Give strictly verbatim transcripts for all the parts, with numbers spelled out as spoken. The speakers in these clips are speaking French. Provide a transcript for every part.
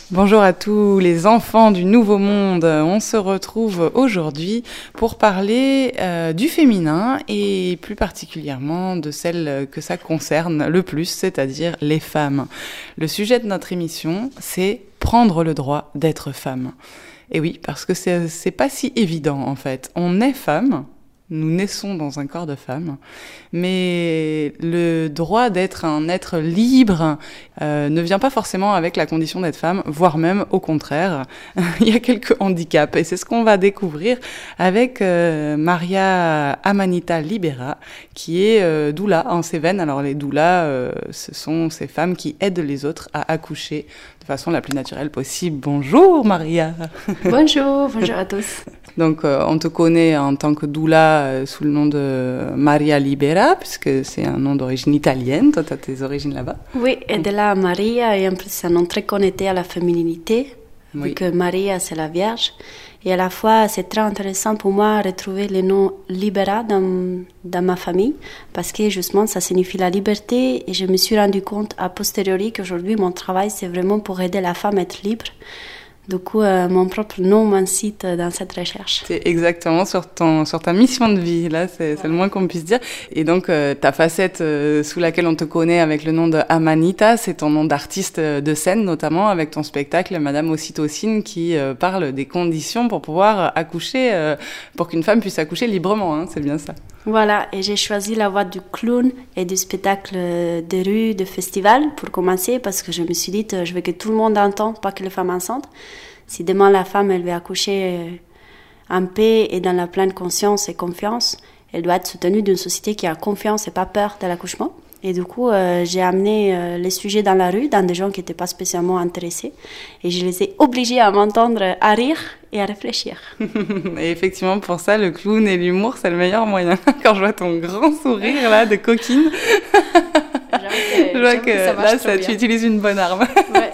Bonjour à tous les enfants du Nouveau Monde. On se retrouve aujourd'hui pour parler euh, du féminin et plus particulièrement de celle que ça concerne le plus, c'est-à-dire les femmes. Le sujet de notre émission, c'est prendre le droit d'être femme. Et oui, parce que c'est, c'est pas si évident en fait. On est femme. Nous naissons dans un corps de femme, mais le droit d'être un être libre euh, ne vient pas forcément avec la condition d'être femme, voire même au contraire. Il y a quelques handicaps et c'est ce qu'on va découvrir avec euh, Maria Amanita Libera, qui est euh, doula en Cévennes. Alors les doulas, euh, ce sont ces femmes qui aident les autres à accoucher de façon la plus naturelle possible. Bonjour Maria. Bonjour, bonjour à tous. Donc, euh, on te connaît en tant que doula euh, sous le nom de Maria Libera, puisque c'est un nom d'origine italienne. Toi, tu as tes origines là-bas. Oui, et de là, Maria est en plus un nom très connecté à la féminité, oui. Vu que Maria, c'est la Vierge. Et à la fois, c'est très intéressant pour moi de retrouver le nom Libera dans, dans ma famille, parce que justement, ça signifie la liberté. Et je me suis rendu compte a posteriori qu'aujourd'hui, mon travail, c'est vraiment pour aider la femme à être libre. Du coup, euh, mon propre nom m'incite dans cette recherche. C'est exactement sur, ton, sur ta mission de vie, là, c'est, ouais. c'est le moins qu'on puisse dire. Et donc, euh, ta facette euh, sous laquelle on te connaît avec le nom de Amanita, c'est ton nom d'artiste de scène, notamment avec ton spectacle Madame Ocytocine, qui euh, parle des conditions pour pouvoir accoucher, euh, pour qu'une femme puisse accoucher librement, hein, c'est bien ça. Voilà, et j'ai choisi la voie du clown et du spectacle de rue, de festival, pour commencer, parce que je me suis dit, je veux que tout le monde entende, pas que les femmes enceintes. Si demain la femme, elle veut accoucher en paix et dans la pleine conscience et confiance, elle doit être soutenue d'une société qui a confiance et pas peur de l'accouchement. Et du coup, euh, j'ai amené euh, les sujets dans la rue, dans des gens qui n'étaient pas spécialement intéressés. Et je les ai obligés à m'entendre à rire et à réfléchir. Et effectivement, pour ça, le clown et l'humour, c'est le meilleur moyen. Quand je vois ton grand sourire, là, de coquine, que, je vois que, que ça là, ça, tu utilises une bonne arme. Ouais.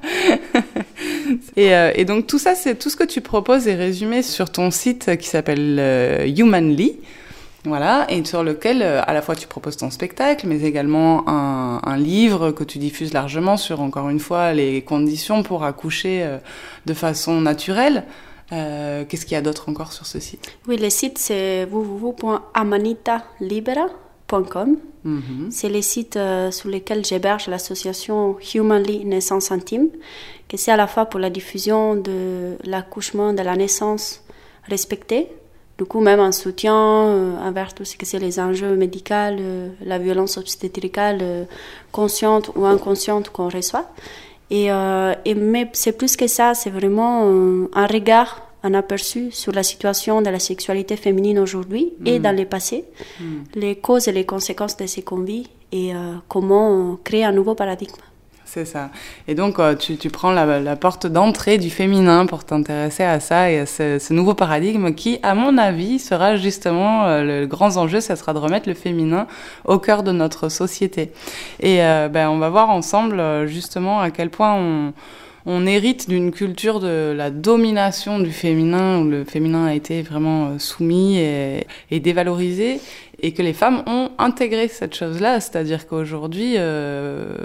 Et, euh, et donc, tout ça, c'est tout ce que tu proposes est résumé sur ton site qui s'appelle euh, Humanly. Voilà, et sur lequel euh, à la fois tu proposes ton spectacle, mais également un, un livre que tu diffuses largement sur, encore une fois, les conditions pour accoucher euh, de façon naturelle. Euh, qu'est-ce qu'il y a d'autre encore sur ce site ? Oui, le site c'est w w w point amanita libera point com. Mm-hmm. C'est le site euh, sur lequel j'héberge l'association Humanly Naissance Intime, que c'est à la fois pour la diffusion de l'accouchement, de la naissance respectée. Du coup, même en soutien euh, envers tout ce que c'est les enjeux médicaux, euh, la violence obstétricale euh, consciente ou inconsciente qu'on reçoit. Et, euh, et, mais c'est plus que ça, c'est vraiment euh, un regard, un aperçu sur la situation de la sexualité féminine aujourd'hui mmh. et dans le passé, mmh. les causes et les conséquences de ce qu'on vit et euh, comment créer un nouveau paradigme. C'est ça. Et donc, euh, tu, tu prends la, la porte d'entrée du féminin pour t'intéresser à ça et à ce, ce nouveau paradigme qui, à mon avis, sera justement euh, le grand enjeu, ça sera de remettre le féminin au cœur de notre société. Et euh, ben, on va voir ensemble, justement, à quel point on, on hérite d'une culture de la domination du féminin, où le féminin a été vraiment soumis et, et dévalorisé, et que les femmes ont intégré cette chose-là, c'est-à-dire qu'aujourd'hui... Euh,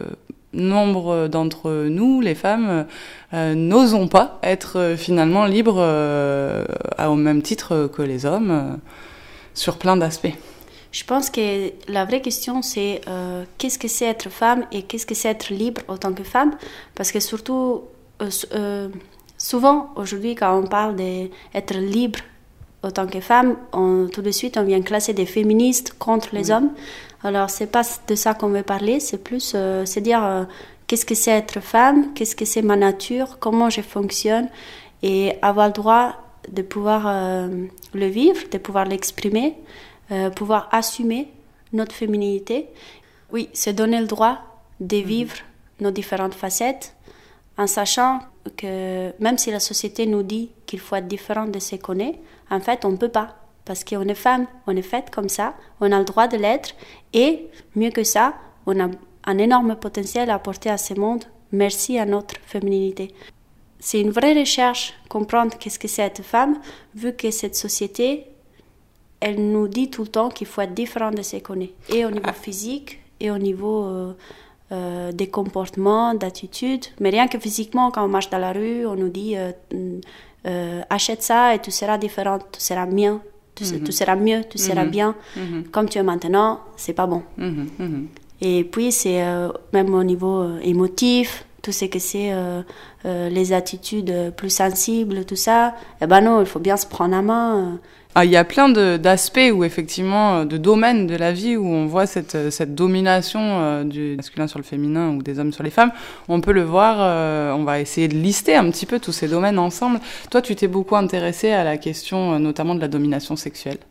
nombre d'entre nous, les femmes, euh, n'osons pas être euh, finalement libres euh, au même titre que les hommes euh, sur plein d'aspects. Je pense que la vraie question, c'est euh, qu'est-ce que c'est être femme et qu'est-ce que c'est être libre en tant que femme, parce que surtout, euh, euh, souvent aujourd'hui, quand on parle d'être libre en tant que femme, on, tout de suite, on vient classer des féministes contre les oui. hommes. Alors, c'est pas de ça qu'on veut parler, c'est plus, euh, c'est dire euh, qu'est-ce que c'est être femme, qu'est-ce que c'est ma nature, comment je fonctionne, et avoir le droit de pouvoir euh, le vivre, de pouvoir l'exprimer, euh, pouvoir assumer notre féminité. Oui, c'est donner le droit de vivre mmh. nos différentes facettes, en sachant que même si la société nous dit qu'il faut être différent de ce qu'on est, en fait, on ne peut pas. Parce qu'on est femme, on est faite comme ça, on a le droit de l'être, et mieux que ça, on a un énorme potentiel à apporter à ce monde, merci à notre féminité. C'est une vraie recherche, comprendre qu'est-ce que c'est être femme, vu que cette société, elle nous dit tout le temps qu'il faut être différent de ce qu'on est, et au niveau physique, et au niveau euh, euh, des comportements, d'attitudes. Mais rien que physiquement, quand on marche dans la rue, on nous dit euh, euh, achète ça et tu seras différente, tu seras mieux, tu, mm-hmm. tu seras mieux, tu mm-hmm. seras bien. Mm-hmm. Comme tu es maintenant, c'est pas bon. Mm-hmm. Mm-hmm. Et puis, c'est euh, même au niveau euh, émotif, tout ce que c'est euh, euh, les attitudes plus sensibles, tout ça. Eh ben non, il faut bien se prendre en main. Euh. Ah, il y a plein de, d'aspects où effectivement, de domaines de la vie où on voit cette, cette domination euh, du masculin sur le féminin ou des hommes sur les femmes. On peut le voir, euh, on va essayer de lister un petit peu tous ces domaines ensemble. Toi, tu t'es beaucoup intéressée à la question euh, notamment de la domination sexuelle.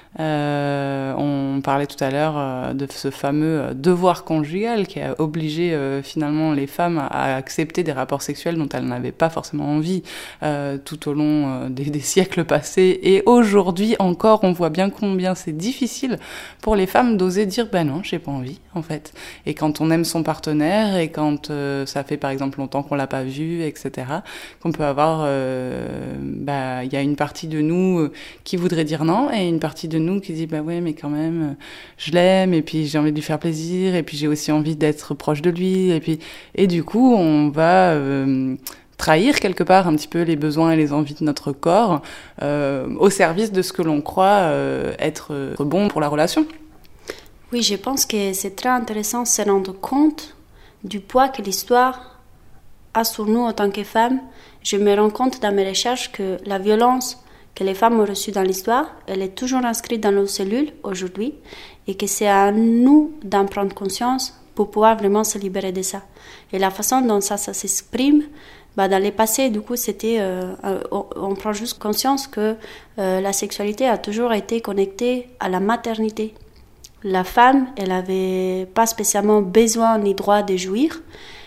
Euh, on parlait tout à l'heure euh, de ce fameux devoir conjugal qui a obligé euh, finalement les femmes à accepter des rapports sexuels dont elles n'avaient pas forcément envie euh, tout au long euh, des, des siècles passés. Et aujourd'hui encore, on voit bien combien c'est difficile pour les femmes d'oser dire « ben non, j'ai pas envie » en fait. Et quand on aime son partenaire et quand euh, ça fait par exemple longtemps qu'on l'a pas vu, et cetera, qu'on peut avoir, euh, bah, il y a une partie de nous euh, qui voudrait dire non et une partie de nous nous qui dit bah ouais mais quand même je l'aime et puis j'ai envie de lui faire plaisir et puis j'ai aussi envie d'être proche de lui et puis et du coup on va euh, trahir quelque part un petit peu les besoins et les envies de notre corps euh, au service de ce que l'on croit euh, être bon pour la relation. Oui, je pense que c'est très intéressant de se rendre compte du poids que l'histoire a sur nous en tant que femmes. Je me rends compte dans mes recherches que la violence que les femmes ont reçue dans l'histoire, elle est toujours inscrite dans nos cellules aujourd'hui et que c'est à nous d'en prendre conscience pour pouvoir vraiment se libérer de ça. Et la façon dont ça, ça s'exprime, bah dans les passés, du coup, c'était, euh, on, on prend juste conscience que euh, la sexualité a toujours été connectée à la maternité. La femme, elle n'avait pas spécialement besoin ni droit de jouir,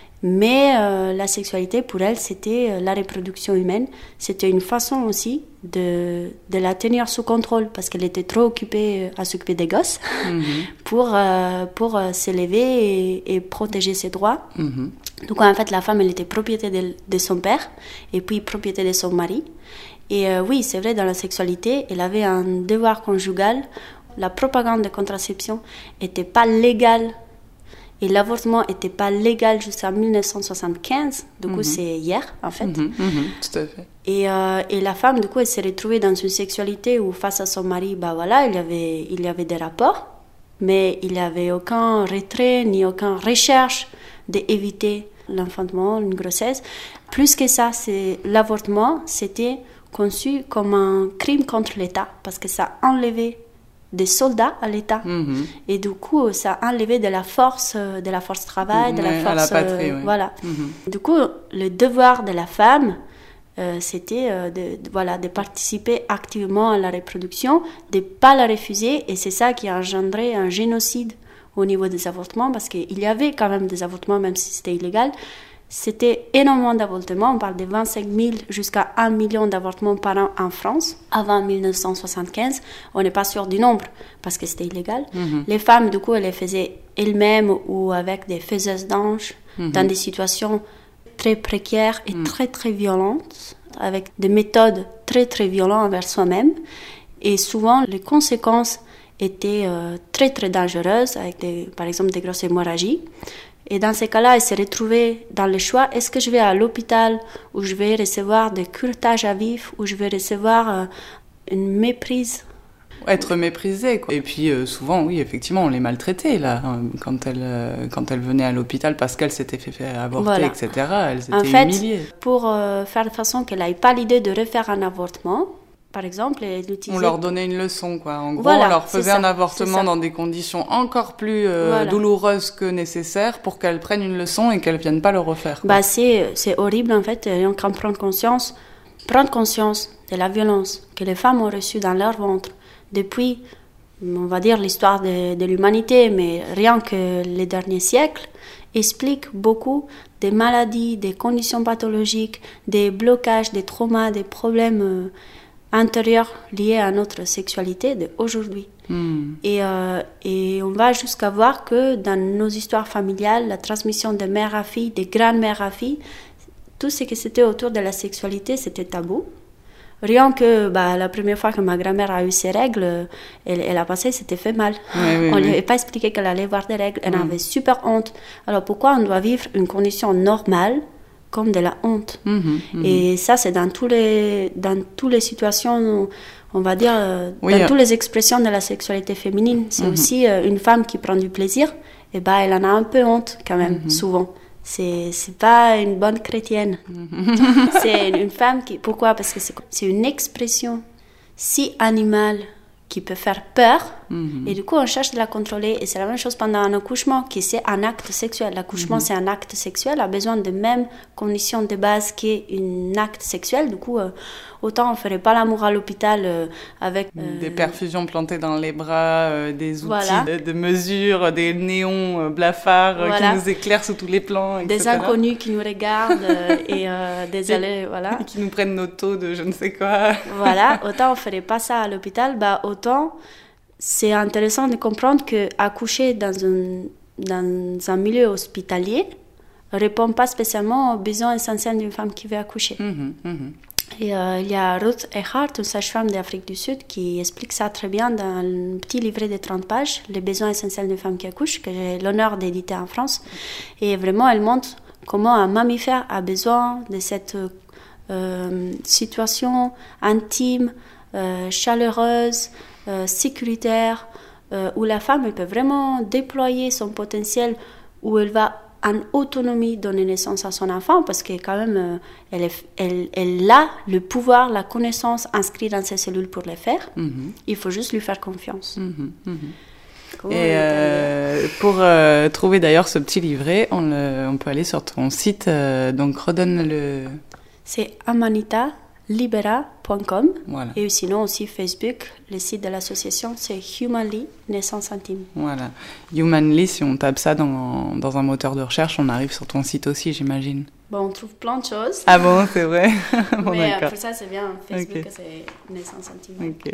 mais euh, la sexualité, pour elle, c'était euh, la reproduction humaine. C'était une façon aussi de, de la tenir sous contrôle, parce qu'elle était trop occupée à s'occuper des gosses mm-hmm. pour, euh, pour euh, s'élever et, et protéger ses droits. Mm-hmm. Donc, en fait, la femme, elle était propriété de, de son père, et puis propriété de son mari. Et euh, oui, c'est vrai, dans la sexualité, elle avait un devoir conjugal. La propagande de contraception n'était pas légale. Et l'avortement n'était pas légal jusqu'en dix-neuf cent soixante-quinze. Du coup, mm-hmm. c'est hier, en fait. Mm-hmm. Mm-hmm. Tout à fait. Et, euh, et la femme, du coup, elle s'est retrouvée dans une sexualité où, face à son mari, bah voilà, il y avait, il y avait des rapports, mais il n'y avait aucun retrait, ni aucune recherche d'éviter l'enfantement, une grossesse. Plus que ça, c'est, l'avortement, c'était conçu comme un crime contre l'État, parce que ça enlevait des soldats à l'État. Mm-hmm. Et du coup, ça a enlevé de la force, de la force travail, de ouais, la force... À la patrie, euh, oui. Voilà. Mm-hmm. Du coup, le devoir de la femme, euh, c'était euh, de, de, voilà, de participer activement à la reproduction, de ne pas la refuser. Et c'est ça qui a engendré un génocide au niveau des avortements, parce qu'il y avait quand même des avortements, même si c'était illégal. C'était énormément d'avortements, on parle de vingt-cinq mille jusqu'à un million d'avortements par an en France. Avant dix-neuf cent soixante-quinze, on n'est pas sûr du nombre parce que c'était illégal. Mm-hmm. Les femmes, du coup, elles les faisaient elles-mêmes ou avec des faiseuses d'anges mm-hmm. dans des situations très précaires et mm. très très violentes, avec des méthodes très très violentes envers soi-même. Et souvent, les conséquences étaient euh, très très dangereuses, avec des, par exemple des grosses hémorragies. Et dans ces cas-là, elle s'est retrouvée dans le choix, est-ce que je vais à l'hôpital où je vais recevoir des curetages à vif, où je vais recevoir euh, une méprise. Être méprisée, quoi. Et puis euh, souvent, oui, effectivement, on les maltraitait, là, hein, quand elles euh, quand elles venaient à l'hôpital parce qu'elles s'étaient fait, fait avorter, voilà. et cetera. Elles étaient en fait, humiliées. Pour euh, faire de façon qu'elle n'ait pas l'idée de refaire un avortement, par exemple, on leur donnait une leçon, quoi. En gros, voilà, on leur faisait ça, un avortement dans des conditions encore plus euh, voilà. douloureuses que nécessaires pour qu'elles prennent une leçon et qu'elles ne viennent pas le refaire. Bah, c'est, c'est horrible, en fait. Et on peut prendre conscience, prendre conscience de la violence que les femmes ont reçue dans leur ventre depuis, on va dire, l'histoire de, de l'humanité, mais rien que les derniers siècles, explique beaucoup des maladies, des conditions pathologiques, des blocages, des traumas, des problèmes... Euh, intérieurs liés à notre sexualité d'aujourd'hui. Mm. Et, euh, et on va jusqu'à voir que dans nos histoires familiales, la transmission de mère à fille, de grand-mère à fille, tout ce qui c'était autour de la sexualité, c'était tabou. rien que bah, la première fois que ma grand-mère a eu ses règles, elle, elle a pensé que c'était fait mal. Oui, oui, on ne oui. lui avait pas expliqué qu'elle allait voir des règles. Elle Mm. avait super honte. Alors pourquoi on doit vivre une condition normale comme de la honte? Mhm, mhm. Et ça, c'est dans tous les, dans toutes les situations, on va dire, euh, Oui, dans euh. toutes les expressions de la sexualité féminine. C'est Mhm. aussi euh, une femme qui prend du plaisir, et ben, elle en a un peu honte quand même, Mhm. souvent. C'est, c'est pas une bonne chrétienne. C'est une, une femme qui... Pourquoi? Parce que c'est, c'est une expression si animale qui peut faire peur, Mhm. et du coup on cherche de la contrôler, et c'est la même chose pendant un accouchement, qui c'est un acte sexuel. L'accouchement Mhm. c'est un acte sexuel, a besoin des mêmes conditions de base qu'un acte sexuel. Du coup euh, autant on ferait pas l'amour à l'hôpital euh, avec euh, Des perfusions plantées dans les bras, euh, des outils Voilà. de, de mesure, des néons euh, blafards euh, Voilà. qui nous éclairent sous tous les plans, et des cetera. inconnus qui nous regardent euh, et euh, des allées, voilà. Et qui nous prennent nos taux de je ne sais quoi. Voilà, autant on ferait pas ça à l'hôpital, bah autant c'est intéressant de comprendre que accoucher dans un dans un milieu hospitalier répond pas spécialement aux besoins essentiels d'une femme qui veut accoucher. Mhm, mhm. Et euh, il y a Ruth Echart, une sage-femme d'Afrique du Sud, qui explique ça très bien dans un petit livret de trente pages, Les besoins essentiels d'une femme qui accouche, que j'ai l'honneur d'éditer en France. Et vraiment, elle montre comment un mammifère a besoin de cette euh, situation intime, euh, chaleureuse, euh, sécuritaire, euh, où la femme elle peut vraiment déployer son potentiel, où elle va en autonomie donner naissance à son enfant, parce que quand même euh, elle, est, elle, elle a le pouvoir, la connaissance inscrite dans ses cellules pour le faire. Mhm. Il faut juste lui faire confiance. Mhm, mhm. Comment Et on est euh, pour euh, trouver d'ailleurs ce petit livret, on, le, on peut aller sur ton site, euh, donc redonne le... C'est amanita libera point com. Voilà. Et sinon aussi Facebook, le site de l'association, c'est Humanly, naissance intime. Voilà. Humanly, si on tape ça dans, dans un moteur de recherche, on arrive sur ton site aussi, j'imagine. Bon, on trouve plein de choses. Ah bon, c'est vrai. Bon, mais euh, d'accord. pour ça, c'est bien. Facebook, Ok. c'est naissance intime. Ok.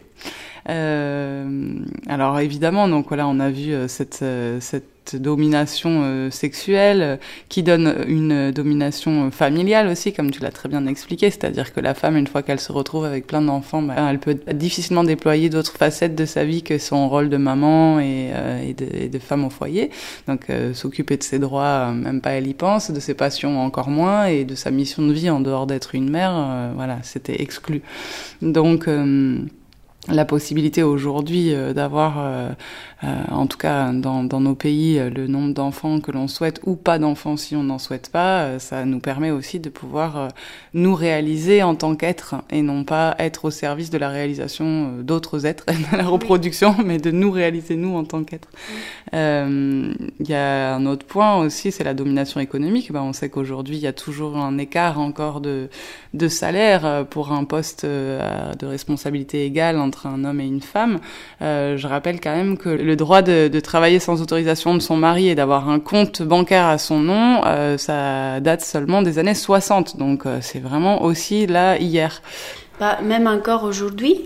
Euh, alors évidemment, donc voilà, on a vu euh, cette euh, cette domination euh, sexuelle euh, qui donne une domination familiale aussi, comme tu l'as très bien expliqué, c'est-à-dire que la femme, une fois qu'elle se retrouve avec plein d'enfants, bah, elle peut difficilement déployer d'autres facettes de sa vie que son rôle de maman et, euh, et, de, et de femme au foyer. Donc euh, s'occuper de ses droits, euh, même pas elle y pense, de ses passions encore moins, et de sa mission de vie en dehors d'être une mère, euh, voilà, c'était exclu. Donc euh, la possibilité aujourd'hui euh, d'avoir, euh, euh, en tout cas dans, dans nos pays, euh, le nombre d'enfants que l'on souhaite ou pas d'enfants si on n'en souhaite pas, euh, ça nous permet aussi de pouvoir euh, nous réaliser en tant qu'être et non pas être au service de la réalisation euh, d'autres êtres, de la reproduction, mais de nous réaliser nous en tant qu'être. Il euh, y a un autre point aussi, c'est la domination économique. Ben, on sait qu'aujourd'hui, il y a toujours un écart encore de, de salaire pour un poste de responsabilité égale entre un homme et une femme. Euh, je rappelle quand même que le droit de, de travailler sans autorisation de son mari et d'avoir un compte bancaire à son nom, euh, ça date seulement des années soixante. Donc euh, c'est vraiment aussi là, hier. Bah, même encore aujourd'hui,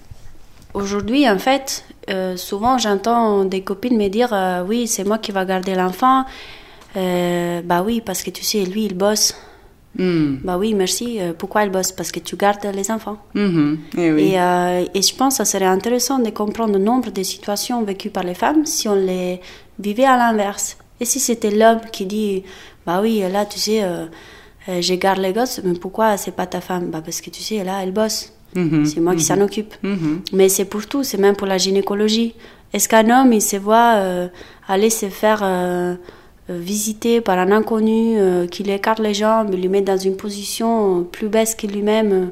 aujourd'hui en fait, euh, souvent j'entends des copines me dire euh, oui, c'est moi qui va garder l'enfant. Euh, bah oui, parce que tu sais, lui il bosse. Mmh. Bah oui, merci. Euh, pourquoi il bosse? Parce que tu gardes les enfants. Mmh. Et, oui. et, euh, et je pense que ça serait intéressant de comprendre le nombre de situations vécues par les femmes si on les vivait à l'inverse. Et si c'était l'homme qui dit bah oui, là tu sais, euh, euh, je garde les gosses, mais pourquoi c'est pas ta femme? Bah parce que tu sais, là elle bosse. Mmh. C'est moi mmh. qui s'en occupe. Mmh. Mais c'est pour tout, c'est même pour la gynécologie. Est-ce qu'un homme il se voit euh, aller se faire euh, visité par un inconnu euh, qui lui écarte les jambes, lui met dans une position plus basse que lui-même?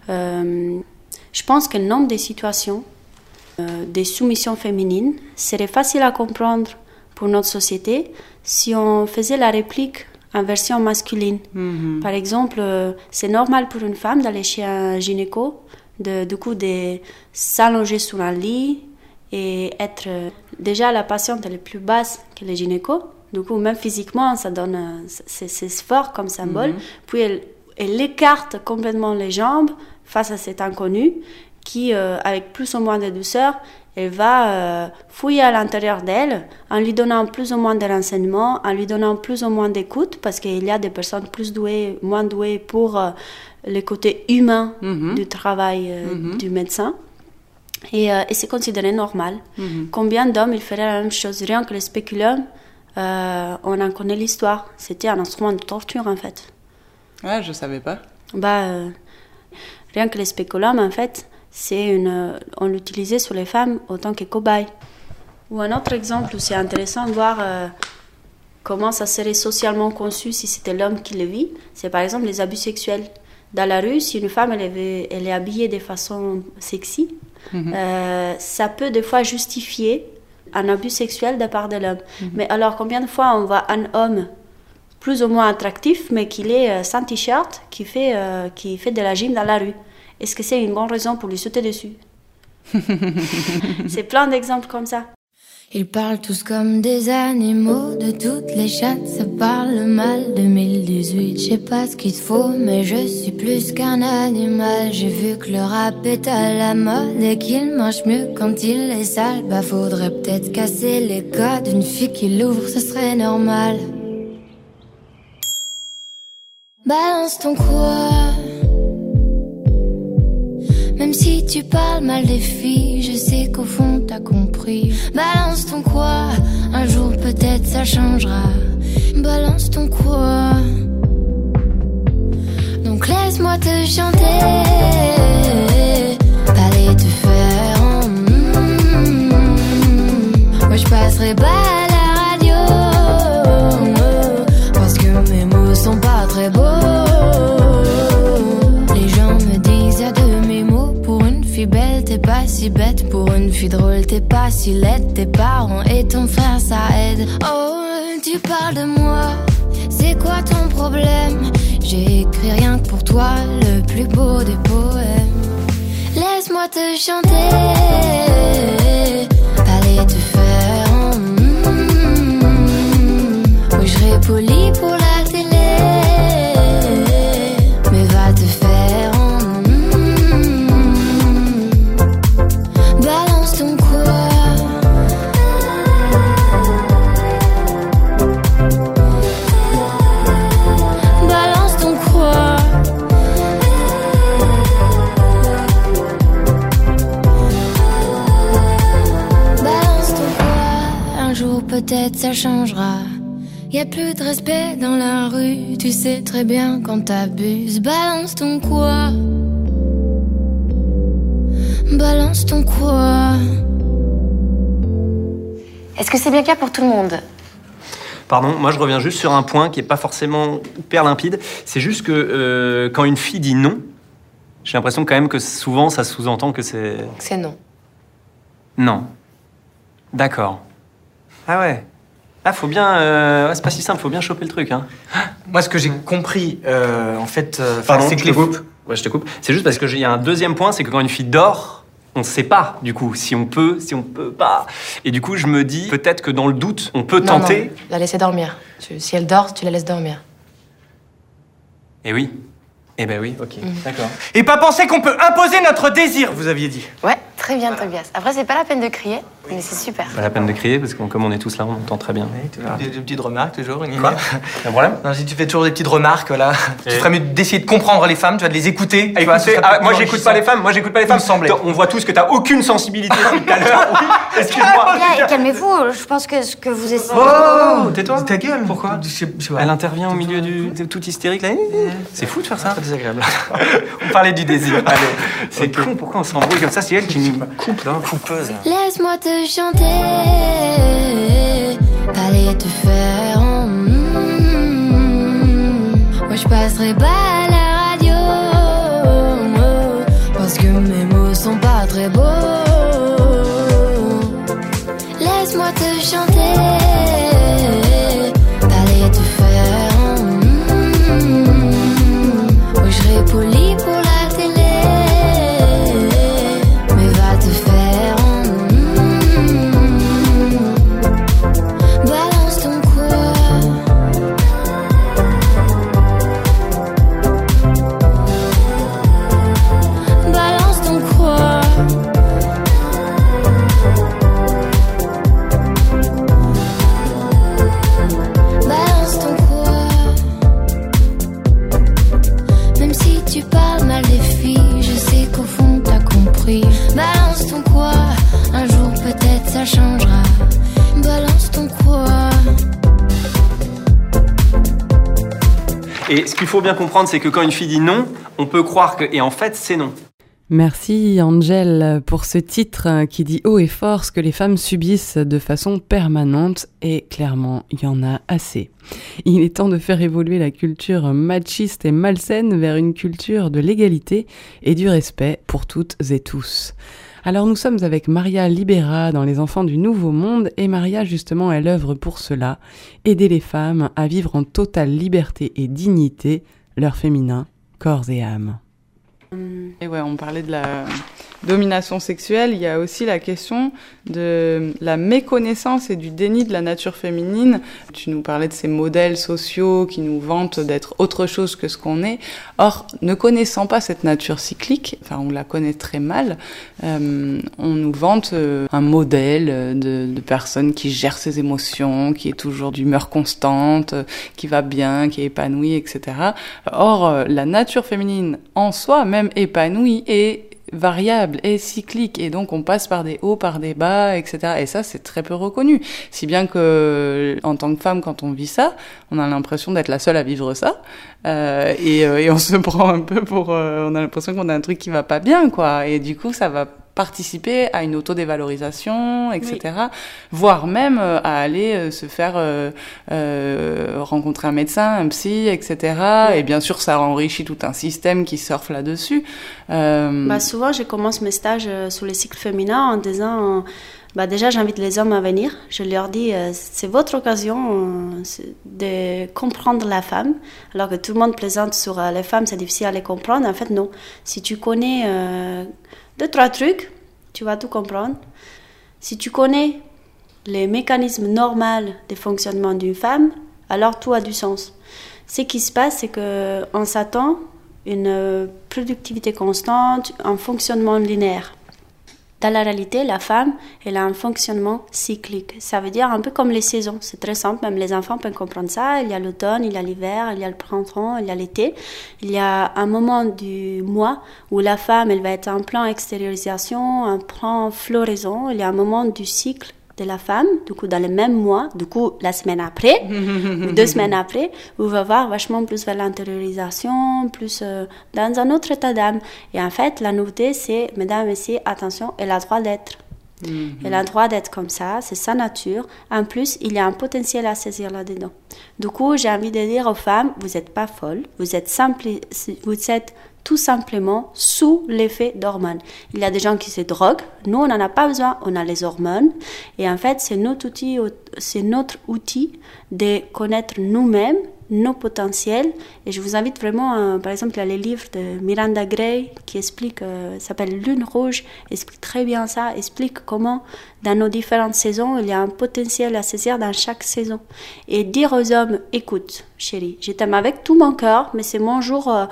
euh, Je pense que le nombre de situations, euh, des soumissions féminines, serait facile à comprendre pour notre société si on faisait la réplique en version masculine. Mm-hmm. Par exemple, euh, c'est normal pour une femme d'aller chez un gynéco, de, du coup de s'allonger sur un lit et être euh, déjà la patiente elle est plus basse que les gynécos. Du coup, même physiquement, ça donne, c'est, c'est fort comme symbole. Mm-hmm. Puis, elle, elle écarte complètement les jambes face à cet inconnu qui, euh, avec plus ou moins de douceur, elle va euh, fouiller à l'intérieur d'elle en lui donnant plus ou moins de renseignements, en lui donnant plus ou moins d'écoute, parce qu'il y a des personnes plus douées, moins douées pour euh, le côté humain mm-hmm. du travail euh, mm-hmm. du médecin. Et, euh, et c'est considéré normal. Mm-hmm. Combien d'hommes ils feraient la même chose? Rien que le spéculum, euh, on en connaît l'histoire. C'était un instrument de torture, en fait. Ah, je savais pas. Bah, euh, rien que le spéculum, en fait, c'est une, on l'utilisait sur les femmes autant que cobayes. Ou un autre exemple où c'est intéressant de voir euh, comment ça serait socialement conçu si c'était l'homme qui le vit, c'est par exemple les abus sexuels. Dans la rue, si une femme elle est, elle est habillée de façon sexy, mm-hmm. euh, ça peut des fois justifier un abus sexuel de la part de l'homme. Mm-hmm. Mais alors, combien de fois on voit un homme plus ou moins attractif, mais qu'il est euh, sans t-shirt, qui fait, euh, qui fait de la gym dans la rue? Est-ce que c'est une bonne raison pour lui sauter dessus? C'est plein d'exemples comme ça. Ils parlent tous comme des animaux, de toutes les chattes, ça parle mal. deux mille dix-huit, je sais pas ce qu'il te faut, mais je suis plus qu'un animal. J'ai vu que le rap est à la mode et qu'il marche mieux quand il est sale. Bah faudrait peut-être casser les codes, une fille qui l'ouvre, ce serait normal. Balance ton quoi. Même si tu parles mal des filles, je sais qu'au fond t'as compris. Balance ton quoi, un jour peut-être ça changera. Balance ton quoi. Donc laisse-moi te chanter, aller te faire en mm, moi je passerai pas à la radio, parce que mes mots sont pas très beaux. Les gens me disent à demi mots. Pour une fille belle, t'es pas si bête. Pour une fille drôle, t'es pas si laide. Tes parents et ton frère, ça aide. Oh, tu parles de moi, c'est quoi ton problème? J'ai écrit rien que pour toi, le plus beau des poèmes. Laisse-moi te chanter, aller te faire en mm, oui, je serai poli pour la télé, mais va te faire en peut-être ça changera. Y'a plus de respect dans la rue, tu sais très bien quand t'abuses. Balance ton quoi. Balance ton quoi. Est-ce que c'est bien clair pour tout le monde? Pardon, moi je reviens juste sur un point qui est pas forcément hyper limpide. C'est juste que euh, quand une fille dit non, j'ai l'impression quand même que souvent ça sous-entend que c'est... Que c'est non. Non. D'accord. Ah ouais. Ah, faut bien... Euh... Ouais, c'est pas si simple, faut bien choper le truc, hein. Moi, ce que j'ai compris, euh, en fait... Euh, Pardon, c'est je que te coupe. Ouais, je te coupe. C'est juste parce qu'il y a un deuxième point, c'est que quand une fille dort, on sait pas, du coup, si on peut, si on peut pas. Et du coup, je me dis, peut-être que dans le doute, on peut non, tenter... Non, la laisser dormir. Tu, si elle dort, tu la laisses dormir. Eh oui. Eh ben oui, ok, mmh. D'accord. Et pas penser qu'on peut imposer notre désir, vous aviez dit. Ouais, très bien, voilà. Tobias. Après, c'est pas la peine de crier, oui. Mais c'est super. Pas la peine de crier, parce que comme on est tous là, on entend très bien. Oui, toujours des, des petites remarques, toujours. Une Quoi? Un problème? Non, si tu fais toujours des petites remarques, là, et... tu ferais mieux d'essayer de comprendre les femmes, tu vas de les écouter. Tu vois, ah, moi, j'écoute pas les femmes, moi, j'écoute pas les femmes. Semblait. On voit tous que t'as aucune sensibilité depuis tout à l'heure. Oui, excuse-moi. Bien, calmez-vous, je pense que ce que vous essayez... Oh, oh tais-toi. Ta gueule. Pourquoi? Je sais, je sais Elle intervient au milieu du... tout hystérique, là. C'est fou de faire ça. C'est désagréable. On parlait du désir. Allez. C'est okay. Con, pourquoi on s'embrouille comme ça? C'est elle qui nous coupe, là. Coupeuse. Laisse-moi te chanter, aller te faire en mm, moi je passerai pas à la radio, parce que mes mots sont pas très beaux. Laisse-moi te chanter, aller te faire en mm, moi je serai poli pour la télé, mais va te faire en balance ton quoi. ce qu'il faut bien comprendre, c'est que quand une fille dit non, on peut croire que... Et en fait, c'est non. Merci Angel pour ce titre qui dit haut et fort ce que les femmes subissent de façon permanente et clairement il y en a assez. Il est temps de faire évoluer la culture machiste et malsaine vers une culture de l'égalité et du respect pour toutes et tous. Alors nous sommes avec Maria Libera dans Les Enfants du Nouveau Monde et Maria justement elle œuvre pour cela, aider les femmes à vivre en totale liberté et dignité leur féminin, corps et âme. Et ouais, on parlait de la domination sexuelle, il y a aussi la question de la méconnaissance et du déni de la nature féminine. Tu nous parlais de ces modèles sociaux qui nous vantent d'être autre chose que ce qu'on est. Or, ne connaissant pas cette nature cyclique, enfin on la connaît très mal, euh, on nous vante euh, un modèle de, de personne qui gère ses émotions, qui est toujours d'humeur constante, qui va bien, qui est épanouie, et cetera. Or, euh, la nature féminine en soi, même épanouie, est variable et cyclique, et donc on passe par des hauts, par des bas, et cetera. Et ça, c'est très peu reconnu. Si bien que, en tant que femme, quand on vit ça, on a l'impression d'être la seule à vivre ça, euh, et, euh, et on se prend un peu pour... Euh, on a l'impression qu'on a un truc qui va pas bien, quoi. Et du coup, ça va participer à une autodévalorisation, et cetera. Oui. Voire même euh, à aller euh, se faire euh, euh, rencontrer un médecin, un psy, et cetera. Oui. Et bien sûr, ça enrichit tout un système qui surfe là-dessus. Euh... Bah, souvent, je commence mes stages euh, sur les cycles féminins en disant... Euh, bah, déjà, j'invite les hommes à venir. Je leur dis, euh, c'est votre occasion euh, de comprendre la femme. Alors que tout le monde plaisante sur euh, les femmes, c'est difficile à les comprendre. En fait, non. Si tu connais... Euh, deux, trois trucs, tu vas tout comprendre. Si tu connais les mécanismes normaux de fonctionnement d'une femme, alors tout a du sens. Ce qui se passe, c'est qu'on s'attend à une productivité constante, un fonctionnement linéaire. Dans la réalité, la femme, elle a un fonctionnement cyclique. Ça veut dire un peu comme les saisons. C'est très simple, même les enfants peuvent comprendre ça. Il y a l'automne, il y a l'hiver, il y a le printemps, il y a l'été. Il y a un moment du mois où la femme, elle va être en plein extériorisation, en plein floraison. Il y a un moment du cycle de la femme, du coup dans le même mois, du coup la semaine après, ou deux semaines après, où on va voir vachement plus vers l'intériorisation, plus euh, dans un autre état d'âme. Et en fait, la nouveauté, c'est, mesdames et messieurs, attention, elle a le droit d'être. Mm-hmm. Elle a le droit d'être comme ça, c'est sa nature. En plus, il y a un potentiel à saisir là-dedans. Du coup, j'ai envie de dire aux femmes, vous n'êtes pas folles, vous êtes, simple, vous êtes tout simplement sous l'effet d'hormones. Il y a des gens qui se droguent, nous on n'en a pas besoin, on a les hormones, et en fait c'est notre outil, c'est notre outil de connaître nous-mêmes, nos potentiels, et je vous invite vraiment, à, par exemple, il y a les livres de Miranda Gray qui explique, euh, s'appelle Lune Rouge, explique très bien ça, explique comment dans nos différentes saisons, il y a un potentiel à saisir dans chaque saison. Et dire aux hommes, écoute chérie, je t'aime avec tout mon cœur, mais c'est mon jour euh,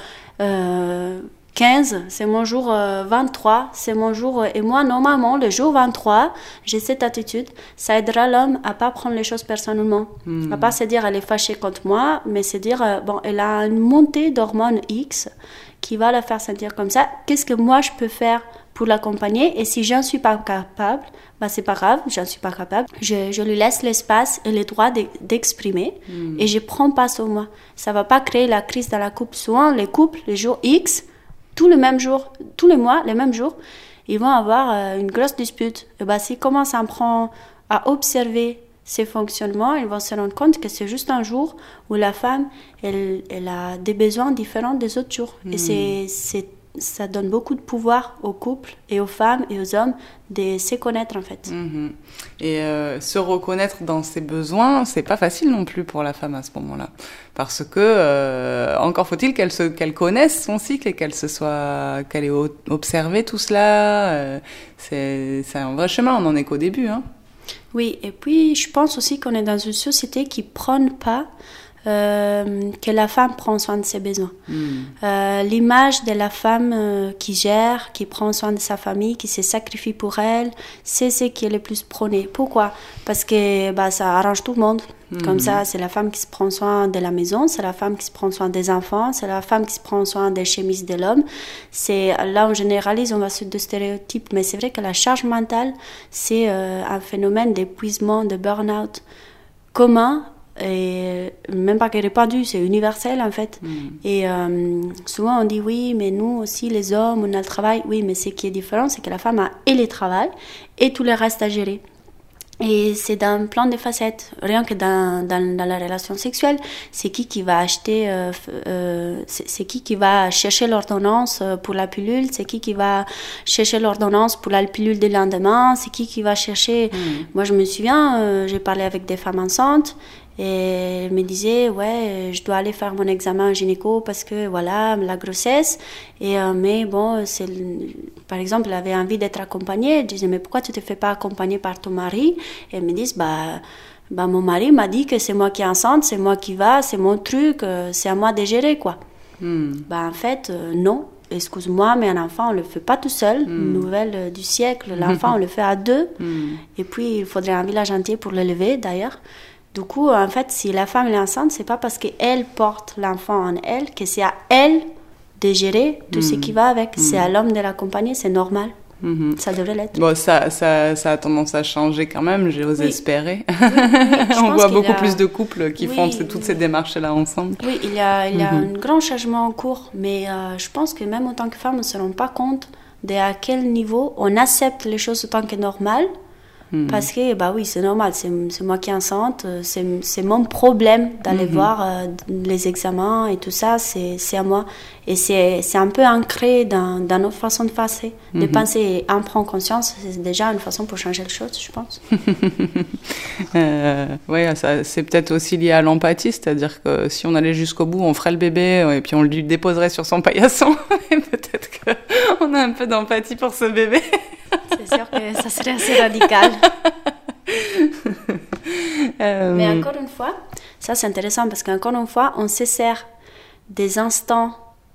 euh, quinze, c'est mon jour euh, vingt-trois, c'est mon jour... Euh, et moi, normalement, le jour vingt-trois, j'ai cette attitude, ça aidera l'homme à pas prendre les choses personnellement. Mmh. À pas se dire, elle est fâchée contre moi, mais se dire, euh, bon, elle a une montée d'hormones X qui va la faire sentir comme ça. Qu'est-ce que moi, je peux faire pour l'accompagner? Et si je n'en suis pas capable, bah, c'est pas grave, je n'en suis pas capable. Je, je lui laisse l'espace et le droit de, d'exprimer mmh. et je prends pas sur moi. Ça va pas créer la crise dans la couple. Souvent, les couples, les jours X, tous les mêmes jours, tous les mois, les mêmes jours, ils vont avoir euh, une grosse dispute. Et bah, s'ils commencent à prendre, à observer ces fonctionnements, ils vont se rendre compte que c'est juste un jour où la femme, elle, elle a des besoins différents des autres jours. Mmh. Et c'est, c'est, ça donne beaucoup de pouvoir aux couples et aux femmes et aux hommes de se connaître en fait. Mmh. Et euh, se reconnaître dans ses besoins, c'est pas facile non plus pour la femme à ce moment-là. Parce que, euh, encore faut-il qu'elle, se, qu'elle connaisse son cycle et qu'elle se soit, qu'elle ait observé tout cela. Euh, c'est, c'est un vrai chemin, on n'en est qu'au début. Hein. Oui, et puis je pense aussi qu'on est dans une société qui ne prône pas euh, que la femme prend soin de ses besoins. Mm. Euh, l'image de la femme euh, qui gère, qui prend soin de sa famille, qui se sacrifie pour elle, c'est ce qui est le plus prôné. Pourquoi ? Parce que bah, ça arrange tout le monde. Mm. Comme ça, c'est la femme qui se prend soin de la maison, c'est la femme qui se prend soin des enfants, c'est la femme qui se prend soin des chemises de l'homme. C'est, là, on généralise, on va sur deux stéréotypes, mais c'est vrai que la charge mentale, c'est euh, un phénomène d'épuisement, de burn-out commun Et même pas qu'elle est répandue, c'est universel en fait. Mm. Et euh, souvent on dit oui, mais nous aussi les hommes, on a le travail. Oui, mais ce qui est différent, c'est que la femme a et le travail et tout le reste à gérer. Et c'est dans plein de facettes, rien que dans, dans, dans la relation sexuelle. C'est qui qui va acheter, euh, euh, c'est, c'est qui qui va chercher l'ordonnance pour la pilule, c'est qui qui va chercher l'ordonnance pour la pilule du lendemain, c'est qui qui va chercher... Mm. Moi je me souviens, euh, j'ai parlé avec des femmes enceintes, et elle me disait, ouais, je dois aller faire mon examen gynéco parce que, voilà, la grossesse. Et, euh, mais bon, c'est, par exemple, elle avait envie d'être accompagnée. Elle disait, mais pourquoi tu ne te fais pas accompagner par ton mari? Et elle me dit, bah, bah, mon mari m'a dit que c'est moi qui est enceinte, c'est moi qui va, c'est mon truc, euh, c'est à moi de gérer, quoi. Mm. Bah, en fait, euh, non. Excuse-moi, mais un enfant, on ne le fait pas tout seul. Mm. Une nouvelle euh, du siècle, l'enfant, on le fait à deux. Mm. Et puis, il faudrait un village entier pour l'élever, d'ailleurs. Du coup, en fait, si la femme est enceinte, c'est pas parce qu'elle porte l'enfant en elle que c'est à elle de gérer tout mmh. ce qui va avec. Mmh. C'est à l'homme de l'accompagner, c'est normal. Mmh. Ça devrait l'être. Bon, ça, ça, ça a tendance à changer quand même, j'ose oui. espérer. Oui, oui, On voit beaucoup a... plus de couples qui oui, font toutes oui. ces démarches-là ensemble. Oui, il y a, il y a mmh. un grand changement en cours, mais euh, je pense que même en tant que femme, on ne se rend pas compte de à quel niveau on accepte les choses en tant que normales. Mmh. Parce que, bah oui, c'est normal, c'est, c'est moi qui est enceinte, c'est, c'est mon problème d'aller mmh. voir euh, les examens et tout ça, c'est, c'est à moi. Et c'est, c'est un peu ancré dans, dans notre façon de penser. Mmh. De penser et en prendre conscience, c'est déjà une façon pour changer les choses, je pense. euh, oui, ça, c'est peut-être aussi lié à l'empathie, c'est-à-dire que si on allait jusqu'au bout, on ferait le bébé et puis on lui déposerait sur son paillasson. Et peut-être qu'on a un peu d'empathie pour ce bébé. C'est sûr que ça serait assez radical. euh... Mais encore une fois, ça c'est intéressant parce qu'encore une fois, on se sert des instants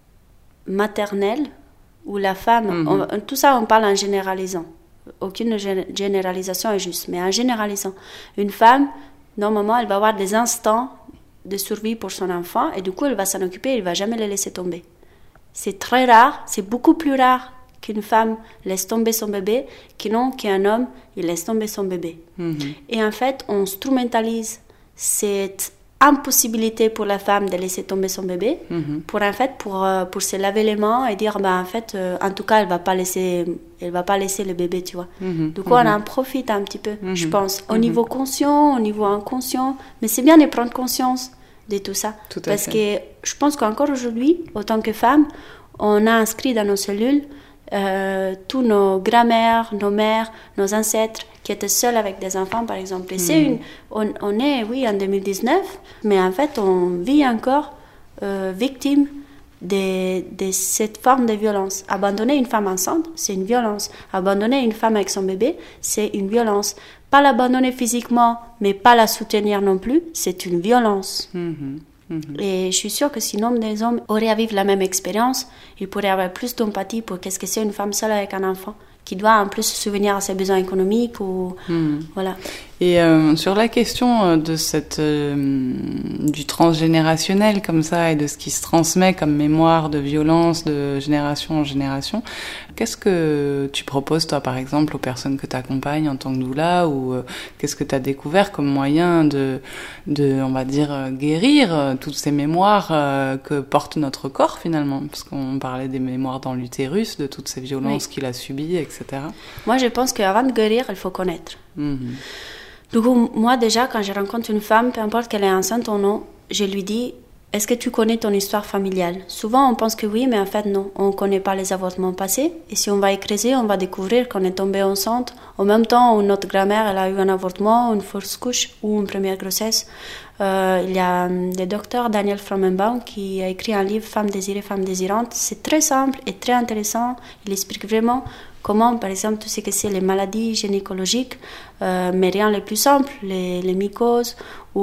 maternels où la femme... Mm-hmm. On, tout ça, on parle en généralisant. Aucune généralisation est juste, mais en généralisant. Une femme, normalement, elle va avoir des instants de survie pour son enfant et du coup, elle va s'en occuper, elle ne va jamais le laisser tomber. C'est très rare, c'est beaucoup plus rare qu'une femme laisse tomber son bébé, que non qu'un homme il laisse tomber son bébé. Mm-hmm. Et en fait, on instrumentalise cette impossibilité pour la femme de laisser tomber son bébé, mm-hmm. pour en fait pour euh, pour se laver les mains et dire bah en fait euh, en tout cas elle va pas laisser elle va pas laisser le bébé, tu vois. Mm-hmm. Du coup, mm-hmm. on en profite un petit peu, mm-hmm. je pense, au mm-hmm. niveau conscient, au niveau inconscient, mais c'est bien de prendre conscience de tout ça, tout parce fait. que je pense qu'encore aujourd'hui, en tant que femme, on a inscrit dans nos cellules Euh, tous nos grands-mères, nos mères, nos ancêtres qui étaient seuls avec des enfants, par exemple. Et mmh. c'est une, on, on est, oui, en deux mille dix-neuf, mais en fait, on vit encore euh, victime de, de cette forme de violence. Abandonner une femme enceinte, c'est une violence. Abandonner une femme avec son bébé, c'est une violence. Pas l'abandonner physiquement, mais pas la soutenir non plus, c'est une violence. Mmh. Mm-hmm. Et je suis sûre que si nombre des hommes auraient à vivre la même expérience, ils pourraient avoir plus d'empathie pour qu'est-ce que c'est une femme seule avec un enfant qui doit en plus se souvenir à ses besoins économiques ou mm. voilà. Et euh, sur la question de cette euh, du transgénérationnel comme ça et de ce qui se transmet comme mémoire de violence de génération en génération, qu'est-ce que tu proposes toi par exemple aux personnes que tu accompagnes en tant que doula, ou euh, qu'est-ce que tu as découvert comme moyen de de on va dire euh, guérir euh, toutes ces mémoires euh, que porte notre corps finalement, parce qu'on parlait des mémoires dans l'utérus, de toutes ces violences oui. qu'il a subies, et cetera. Moi je pense qu'avant de guérir il faut connaître. Mm-hmm. Du coup, moi déjà, quand je rencontre une femme, peu importe qu'elle est enceinte ou non, je lui dis, est-ce que tu connais ton histoire familiale? Souvent, on pense que oui, mais en fait, non. On ne connaît pas les avortements passés. Et si on va y creuser, on va découvrir qu'on est tombé enceinte en même temps où notre grand-mère elle a eu un avortement, une fausse couche ou une première grossesse. Euh, il y a le docteur Daniel Frommenbaum qui a écrit un livre « Femmes désirées, femmes désirantes ». C'est très simple et très intéressant. Il explique vraiment comment, par exemple, tout ce que c'est les maladies gynécologiques, euh, mais rien le plus simple, les, les mycoses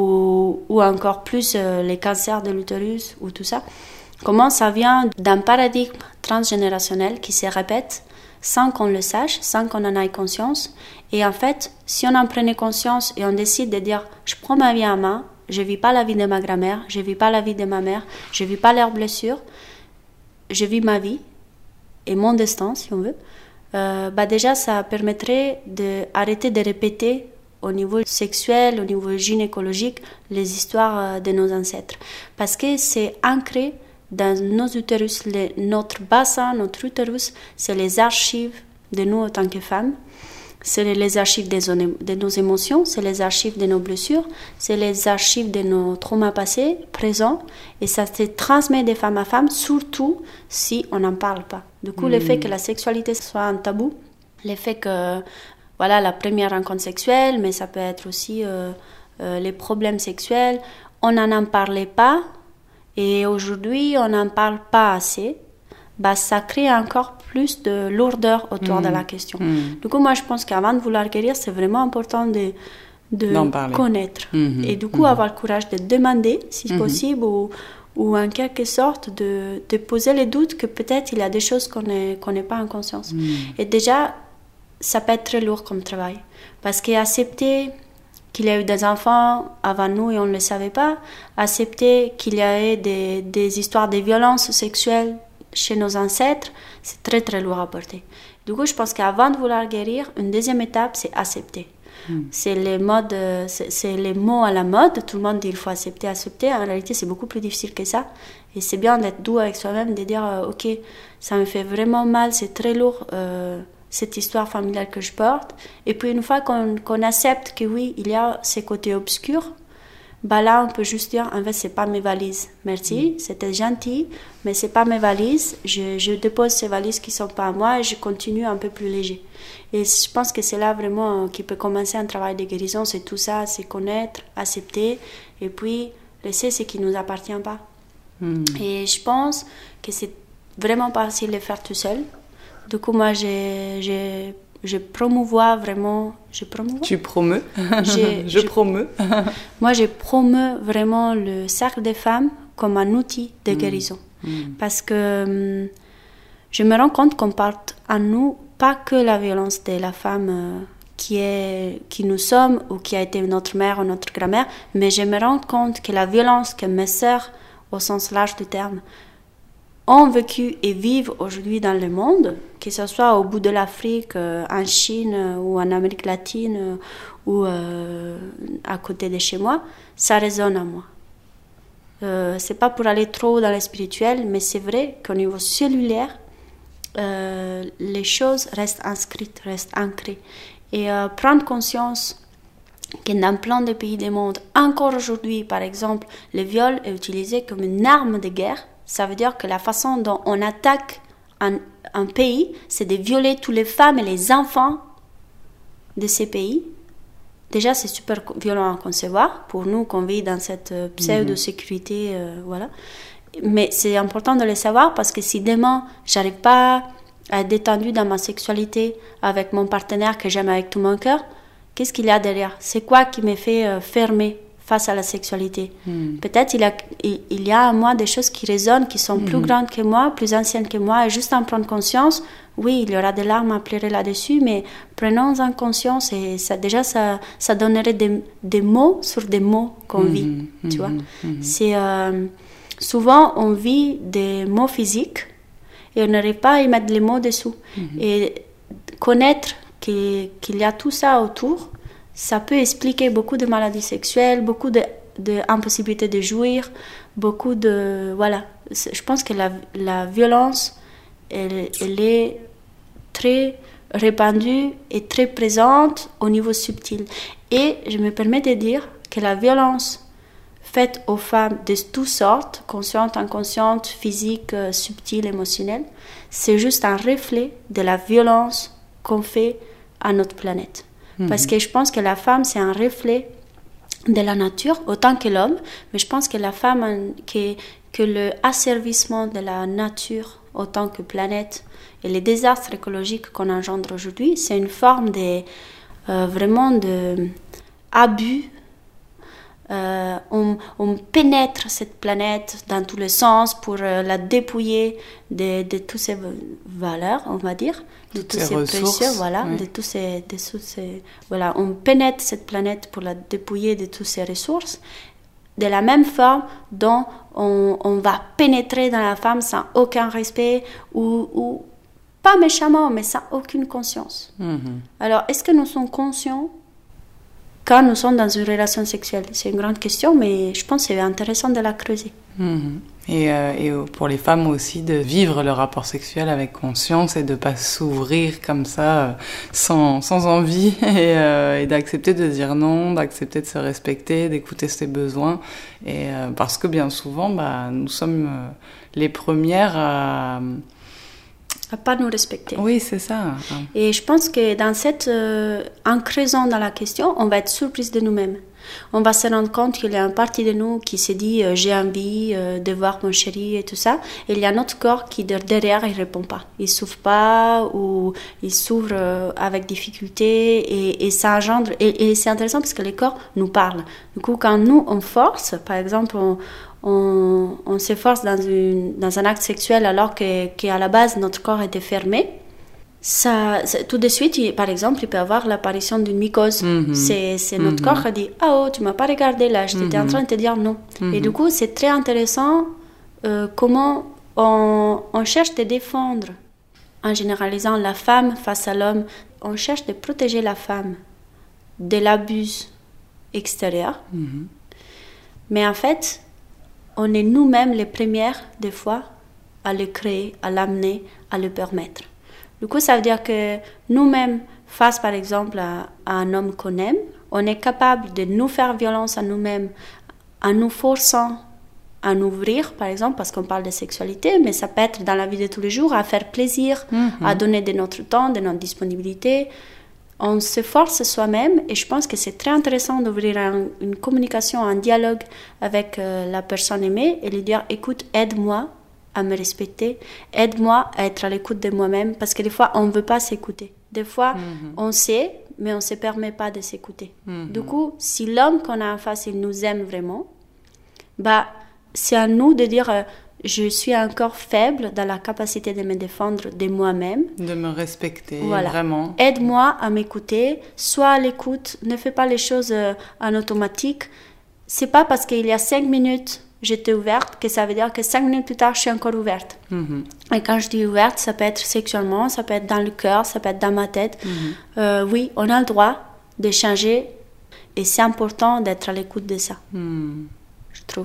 ou, ou encore plus euh, les cancers de l'utérus ou tout ça, comment ça vient d'un paradigme transgénérationnel qui se répète sans qu'on le sache, sans qu'on en ait conscience. Et en fait, si on en prenait conscience et on décide de dire « je prends ma vie en main, je ne vis pas la vie de ma grand-mère, je ne vis pas la vie de ma mère, je ne vis pas leurs blessures, je vis ma vie et mon destin, si on veut », Euh, bah déjà ça permettrait d'arrêter de répéter au niveau sexuel, au niveau gynécologique, les histoires de nos ancêtres. Parce que c'est ancré dans nos utérus, les, notre bassin, notre utérus, c'est les archives de nous en tant que femmes. C'est les archives des, de nos émotions, c'est les archives de nos blessures, c'est les archives de nos traumas passés, présents, et ça se transmet de femme à femme, surtout si on n'en parle pas. Du coup, mmh. le fait que la sexualité soit un tabou, le fait que, voilà, la première rencontre sexuelle, mais ça peut être aussi euh, euh, les problèmes sexuels, on n'en en parlait pas, et aujourd'hui, on n'en parle pas assez. Bah, ça crée encore plus de lourdeur autour mmh. de la question. Mmh. Du coup, moi, je pense qu'avant de vouloir guérir, c'est vraiment important de, de connaître. Mmh. Et du coup, mmh. avoir le courage de demander, si mmh. possible, ou, ou en quelque sorte de, de poser les doutes que peut-être il y a des choses qu'on n'est qu'on n'est pas en conscience. Mmh. Et déjà, ça peut être très lourd comme travail. Parce qu'accepter qu'il y a eu des enfants avant nous et on ne le savait pas, accepter qu'il y a eu des, des histoires de violences sexuelles chez nos ancêtres, c'est très très lourd à porter. Du coup, je pense qu'avant de vouloir guérir, une deuxième étape, c'est accepter. Mm. C'est les modes, c'est, c'est les mots à la mode. Tout le monde dit il faut accepter, accepter. En réalité, c'est beaucoup plus difficile que ça. Et c'est bien d'être doux avec soi-même, de dire euh, ok, ça me fait vraiment mal, c'est très lourd euh, cette histoire familiale que je porte. Et puis une fois qu'on, qu'on accepte que oui, il y a ces côtés obscurs, bah là, on peut juste dire, en fait, c'est pas mes valises. Merci, mmh. c'était gentil, mais c'est pas mes valises. Je, je dépose ces valises qui sont pas à moi et je continue un peu plus léger. Et je pense que c'est là vraiment qui peut commencer un travail de guérison. C'est tout ça, c'est connaître, accepter et puis laisser ce qui nous appartient pas. Mmh. Et je pense que c'est vraiment pas facile de le faire tout seul. Du coup, moi, j'ai, j'ai je promouvois vraiment... Je promouvois Tu promeus Je, je promeux. Moi, je promeux vraiment le cercle des femmes comme un outil de guérison. Mmh. Mmh. Parce que hum, je me rends compte qu'on porte en nous pas que la violence de la femme euh, qui, est, qui nous sommes ou qui a été notre mère ou notre grand-mère, mais je me rends compte que la violence que mes sœurs, au sens large du terme, ont vécu et vivent aujourd'hui dans le monde, que ce soit au bout de l'Afrique, euh, en Chine euh, ou en Amérique latine euh, ou euh, à côté de chez moi, ça résonne en moi. Euh, c'est pas pour aller trop dans le spirituel, mais c'est vrai qu'au niveau cellulaire, euh, les choses restent inscrites, restent ancrées. Et euh, prendre conscience que dans plein de pays du monde, encore aujourd'hui, par exemple, le viol est utilisé comme une arme de guerre. Ça veut dire que la façon dont on attaque un, un pays, c'est de violer toutes les femmes et les enfants de ces pays. Déjà, c'est super violent à concevoir pour nous qu'on vit dans cette pseudo-sécurité. Euh, voilà. Mais c'est important de le savoir parce que si demain, j'arrive pas à être détendue dans ma sexualité avec mon partenaire que j'aime avec tout mon cœur, qu'est-ce qu'il y a derrière ? C'est quoi qui me fait euh, fermer face à la sexualité. Mm. Peut-être il y, a, il, il y a en moi des choses qui résonnent, qui sont mm. plus grandes que moi, plus anciennes que moi, et juste en prendre conscience, oui, il y aura des larmes à pleurer là-dessus, mais prenons-en conscience et ça, déjà, ça, ça donnerait des, des mots sur des mots qu'on mm. vit, mm. tu vois. Mm. C'est, euh, souvent, on vit des mots physiques et on n'arrive pas à y mettre les mots dessous. Mm. Et connaître qu'il, qu'il y a tout ça autour, ça peut expliquer beaucoup de maladies sexuelles, beaucoup de, de impossibilité de jouir, beaucoup de... Voilà. Je pense que la, la violence, elle, elle est très répandue et très présente au niveau subtil. Et je me permets de dire que la violence faite aux femmes de toutes sortes, conscientes, inconscientes, physiques, subtiles, émotionnelles, c'est juste un reflet de la violence qu'on fait à notre planète. Parce que je pense que la femme, c'est un reflet de la nature, autant que l'homme. Mais je pense que la femme, que, que le asservissement de la nature, autant que planète, et les désastres écologiques qu'on engendre aujourd'hui, c'est une forme de, euh, vraiment d'abus. Euh, on, on pénètre cette planète dans tous les sens pour euh, la dépouiller de, de toutes ses valeurs, on va dire, de tous ses précieux, voilà, oui. de tous ces, de tous ces, voilà, on pénètre cette planète pour la dépouiller de toutes ses ressources, de la même forme dont on, on va pénétrer dans la femme sans aucun respect ou, ou pas méchamment, mais sans aucune conscience. Mm-hmm. Alors, est-ce que nous sommes conscients quand nous sommes dans une relation sexuelle? C'est une grande question, mais je pense que c'est intéressant de la creuser. Mmh. Et, euh, et pour les femmes aussi, de vivre le rapport sexuel avec conscience et de ne pas s'ouvrir comme ça, euh, sans, sans envie, et, euh, et d'accepter de dire non, d'accepter de se respecter, d'écouter ses besoins. Et, euh, parce que bien souvent, bah, nous sommes euh, les premières à... À pas nous respecter. Oui, c'est ça. Et je pense que dans cette, euh, en creusant dans la question, on va être surprise de nous-mêmes. On va se rendre compte qu'il y a une partie de nous qui se dit euh, j'ai envie euh, de voir mon chéri et tout ça. Et il y a notre corps qui derrière il répond pas, il s'ouvre pas ou il s'ouvre euh, avec difficulté et, et ça engendre. Et, et c'est intéressant parce que les corps nous parlent. Du coup, quand nous on force, par exemple, on On, on s'efforce dans, une, dans un acte sexuel alors que, qu'à la base notre corps était fermé, ça, tout de suite, il, par exemple, il peut y avoir l'apparition d'une mycose. Mm-hmm. C'est, c'est notre mm-hmm. corps qui dit « Ah oh, tu m'as pas regardé là, j'étais mm-hmm. en train de te dire non. Mm-hmm. » Et du coup, c'est très intéressant euh, comment on, on cherche de défendre, en généralisant la femme face à l'homme. On cherche de protéger la femme de l'abus extérieur. Mm-hmm. Mais en fait, on est nous-mêmes les premières, des fois, à le créer, à l'amener, à le permettre. Du coup, ça veut dire que nous-mêmes, face par exemple à, à un homme qu'on aime, on est capable de nous faire violence à nous-mêmes en nous forçant à nous ouvrir, par exemple, parce qu'on parle de sexualité, mais ça peut être dans la vie de tous les jours, à faire plaisir, mm-hmm. à donner de notre temps, de notre disponibilité. On se force soi-même et je pense que c'est très intéressant d'ouvrir un, une communication, un dialogue avec euh, la personne aimée et lui dire « Écoute, aide-moi à me respecter, aide-moi à être à l'écoute de moi-même » parce que des fois, on ne veut pas s'écouter. Des fois, mm-hmm. on sait, mais on ne se permet pas de s'écouter. Mm-hmm. Du coup, si l'homme qu'on a en face, il nous aime vraiment, bah, c'est à nous de dire euh, je suis encore faible dans la capacité de me défendre de moi-même. De me respecter, voilà. Vraiment. Aide-moi à m'écouter, sois à l'écoute, ne fais pas les choses euh, en automatique. C'est pas parce qu'il y a cinq minutes, j'étais ouverte, que ça veut dire que cinq minutes plus tard, je suis encore ouverte. Mm-hmm. Et quand je dis ouverte, ça peut être sexuellement, ça peut être dans le cœur, ça peut être dans ma tête. Mm-hmm. Euh, oui, on a le droit de changer et c'est important d'être à l'écoute de ça, mm. je trouve.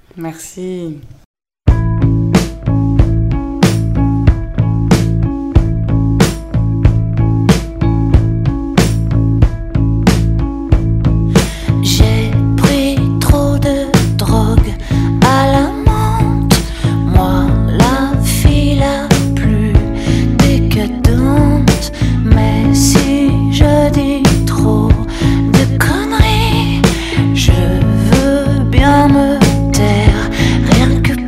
Merci. Bien me taire, rien que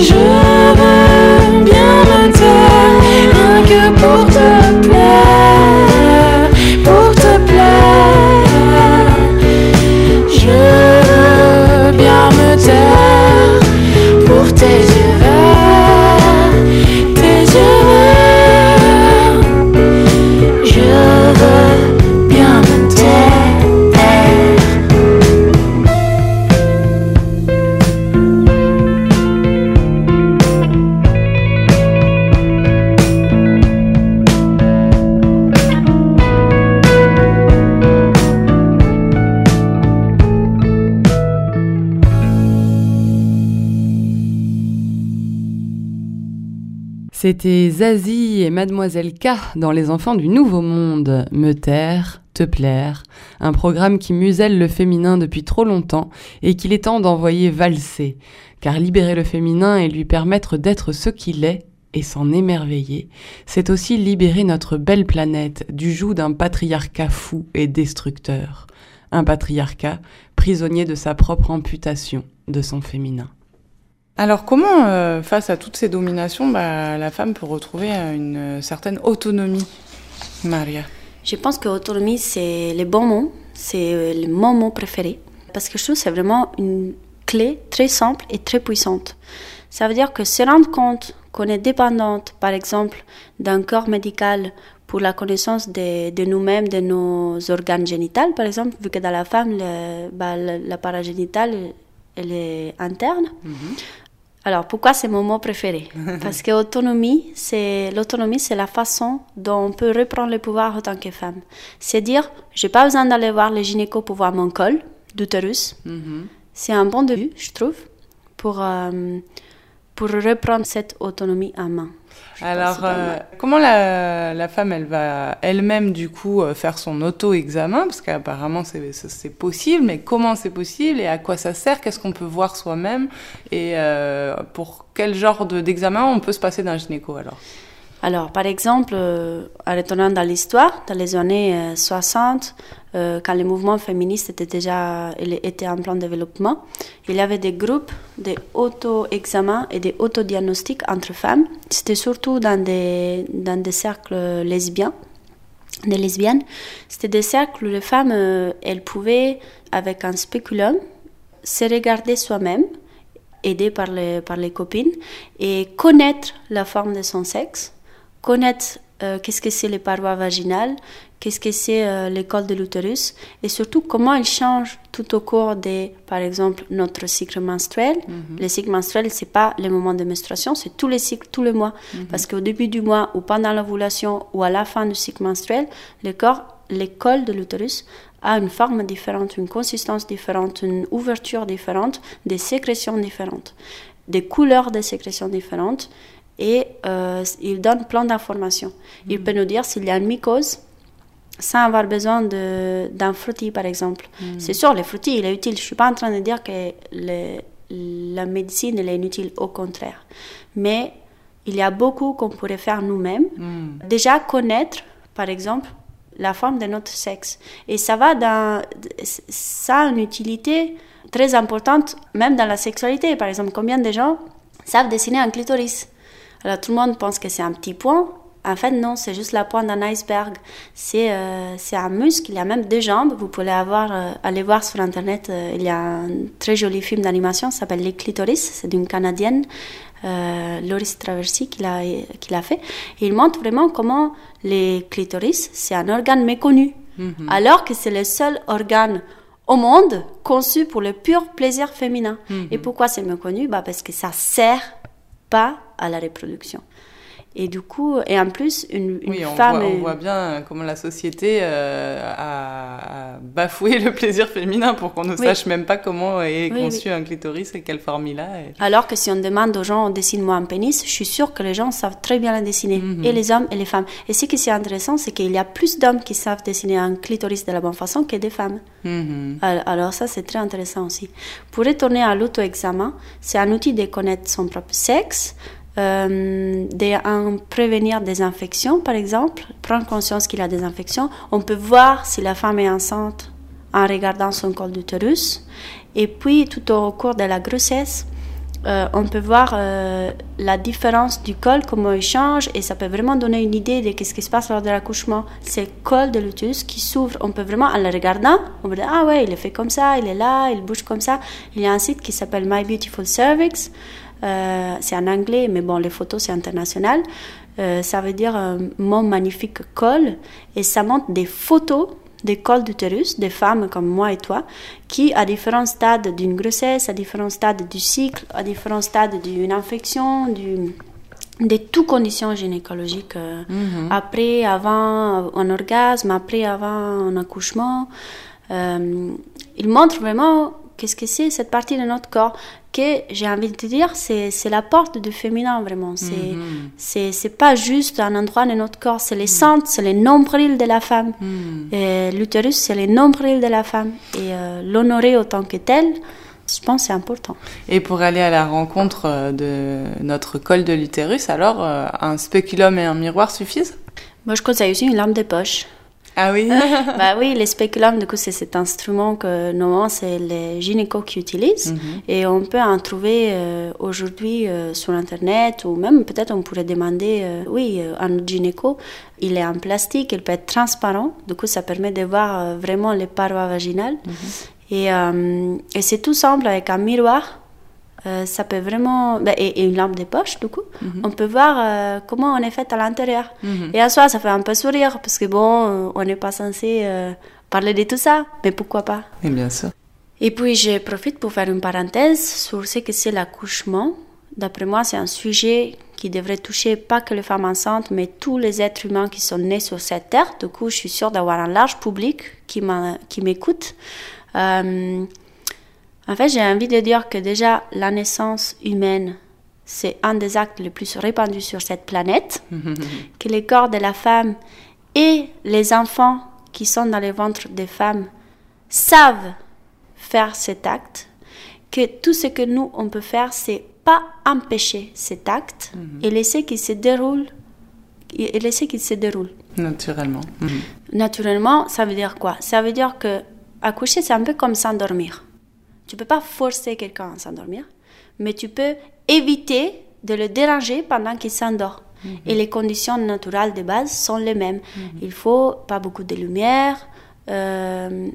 Je veux bien me taire, rien que pour te plaire, pour te plaire. Je veux bien me taire pour tes yeux verts, tes yeux verts. Je veux bien me taire. C'était Zazie et Mademoiselle K dans Les Enfants du Nouveau Monde. Me taire, te plaire, un programme qui muselle le féminin depuis trop longtemps et qu'il est temps d'envoyer valser. Car libérer le féminin et lui permettre d'être ce qu'il est et s'en émerveiller, c'est aussi libérer notre belle planète du joug d'un patriarcat fou et destructeur. Un patriarcat prisonnier de sa propre amputation de son féminin. Alors comment, euh, face à toutes ces dominations, bah, la femme peut retrouver une certaine autonomie, Maria? Je pense que l'autonomie, c'est le bon mot, c'est le mon mot préféré. Parce que je trouve que c'est vraiment une clé très simple et très puissante. Ça veut dire que se rendre compte qu'on est dépendante, par exemple, d'un corps médical pour la connaissance de, de nous-mêmes, de nos organes génitaux, par exemple, vu que dans la femme, le, bah, l'appareil génital, elle est interne. Mm-hmm. Alors, pourquoi c'est mon mot préféré? Parce que autonomie, c'est, l'autonomie, c'est la façon dont on peut reprendre le pouvoir en tant que femme. C'est dire, je n'ai pas besoin d'aller voir le gynéco pour voir mon col d'utérus. Mm-hmm. C'est un bon début, je trouve, pour, euh, pour reprendre cette autonomie en main. Alors, euh, comment la, la femme, elle va elle-même, du coup, faire son auto-examen? Parce qu'apparemment, c'est, c'est possible, mais comment c'est possible et à quoi ça sert? Qu'est-ce qu'on peut voir soi-même? Et euh, pour quel genre de, d'examen on peut se passer d'un gynéco, alors? Alors, par exemple, euh, en retournant dans l'histoire, dans les années euh, soixante, euh, quand le mouvement féministe était déjà était en plein développement, il y avait des groupes d'auto-examens et d'autodiagnostics entre femmes. C'était surtout dans des, dans des cercles lesbiens, des lesbiennes. C'était des cercles où les femmes, euh, elles pouvaient, avec un spéculum, se regarder soi-même, aidées par les, par les copines, et connaître la forme de son sexe, connaître euh, qu'est-ce que c'est les parois vaginales, qu'est-ce que c'est euh, le col de l'utérus, et surtout comment il change tout au cours de, par exemple, notre cycle menstruel. Mm-hmm. Le cycle menstruel, c'est pas le moment de menstruation, c'est tous les cycles, tous les mois. Mm-hmm. Parce qu'au début du mois, ou pendant l'ovulation, ou à la fin du cycle menstruel, le corps, le col de l'utérus a une forme différente, une consistance différente, une ouverture différente, des sécrétions différentes, des couleurs de sécrétions différentes, et euh, il donne plein d'informations. Mmh. Il peut nous dire s'il y a une mycose sans avoir besoin de, d'un frottis, par exemple. Mmh. C'est sûr, le frottis, il est utile. Je ne suis pas en train de dire que le, la médecine elle est inutile, au contraire. Mais il y a beaucoup qu'on pourrait faire nous-mêmes. Mmh. Déjà, connaître, par exemple, la forme de notre sexe. Et ça va dans... Ça a une utilité très importante, même dans la sexualité. Par exemple, combien de gens savent dessiner un clitoris? Alors, tout le monde pense que c'est un petit point. En fait, non, c'est juste la pointe d'un iceberg. C'est, euh, c'est un muscle, il y a même deux jambes. Vous pouvez avoir, euh, aller voir sur Internet, euh, il y a un très joli film d'animation, ça s'appelle Les Clitoris. C'est d'une Canadienne, euh, Loris Traversy, qui l'a, qui l'a fait. Et il montre vraiment comment les clitoris, c'est un organe méconnu. Mm-hmm. Alors que c'est le seul organe au monde conçu pour le pur plaisir féminin. Mm-hmm. Et pourquoi c'est méconnu? Bah parce que ça sert pas à la reproduction. Et du coup, et en plus, une, une oui, on femme... Voit, est... on voit bien comment la société euh, a, a bafoué le plaisir féminin pour qu'on ne oui. sache même pas comment est oui, conçu oui. un clitoris et quelle forme il a. Et... Alors que si on demande aux gens, dessine-moi un pénis, je suis sûre que les gens savent très bien le dessiner, mm-hmm. et les hommes et les femmes. Et ce qui est intéressant, c'est qu'il y a plus d'hommes qui savent dessiner un clitoris de la bonne façon que des femmes. Mm-hmm. Alors ça, c'est très intéressant aussi. Pour retourner à l'auto-examen, c'est un outil de connaître son propre sexe, Euh, de prévenir des infections, par exemple, prendre conscience qu'il y a des infections. On peut voir si la femme est enceinte en regardant son col d'utérus. Et puis, tout au cours de la grossesse, euh, on peut voir euh, la différence du col, comment il change, et ça peut vraiment donner une idée de ce qui se passe lors de l'accouchement. C'est le col de l'utérus qui s'ouvre. On peut vraiment, en le regardant, on peut dire, ah ouais, il est fait comme ça, il est là, il bouge comme ça. Il y a un site qui s'appelle My Beautiful Cervix. Euh, c'est en anglais, mais bon, les photos, c'est international. Euh, ça veut dire euh, mon magnifique col, et ça montre des photos des cols d'utérus, des femmes comme moi et toi, qui, à différents stades d'une grossesse, à différents stades du cycle, à différents stades d'une infection, du, de toutes conditions gynécologiques, euh, mm-hmm. après, avant un orgasme, après, avant un accouchement, euh, ils montrent vraiment qu'est-ce que c'est cette partie de notre corps, que j'ai envie de te dire, c'est, c'est la porte du féminin, vraiment. C'est, mm-hmm. c'est, c'est pas juste un endroit de notre corps, c'est les centres, c'est le nombril de la femme. Mm. Et l'utérus, c'est le nombril de la femme. Et euh, l'honorer autant que tel, je pense que c'est important. Et pour aller à la rencontre de notre col de l'utérus, alors, euh, un spéculum et un miroir suffisent ? Moi, je conseille aussi une lampe de poche. Ah oui. Bah oui, les spéculums, du coup, c'est cet instrument que normalement c'est les gynécos qui utilisent, mm-hmm. et on peut en trouver euh, aujourd'hui euh, sur internet, ou même peut-être on pourrait demander, euh, oui, euh, à notre gynéco. Il est en plastique, il peut être transparent, du coup ça permet de voir euh, vraiment les parois vaginales, mm-hmm. et, euh, et c'est tout simple avec un miroir. Euh, ça peut vraiment... Ben, et, et une lampe de poche, du coup. Mm-hmm. On peut voir euh, comment on est fait à l'intérieur. Mm-hmm. Et en soi, ça fait un peu sourire, parce que bon, on n'est pas censé euh, parler de tout ça, mais pourquoi pas. Et bien sûr. Et puis, je profite pour faire une parenthèse sur ce que c'est l'accouchement. D'après moi, c'est un sujet qui devrait toucher pas que les femmes enceintes, mais tous les êtres humains qui sont nés sur cette terre. Du coup, je suis sûre d'avoir un large public qui, m'a, qui m'écoute. Euh, En fait, j'ai envie de dire que déjà, la naissance humaine, c'est un des actes les plus répandus sur cette planète, que les corps de la femme et les enfants qui sont dans les ventres des femmes savent faire cet acte, que tout ce que nous, on peut faire, c'est pas empêcher cet acte mm-hmm. et laisser qu'il se déroule, et laisser qu'il se déroule. Naturellement. Mm-hmm. Naturellement, ça veut dire quoi? Ça veut dire que accoucher, c'est un peu comme s'endormir. Tu ne peux pas forcer quelqu'un à s'endormir, mais tu peux éviter de le déranger pendant qu'il s'endort. Mm-hmm. Et les conditions naturelles de base sont les mêmes. Mm-hmm. Il faut pas beaucoup de lumière, euh,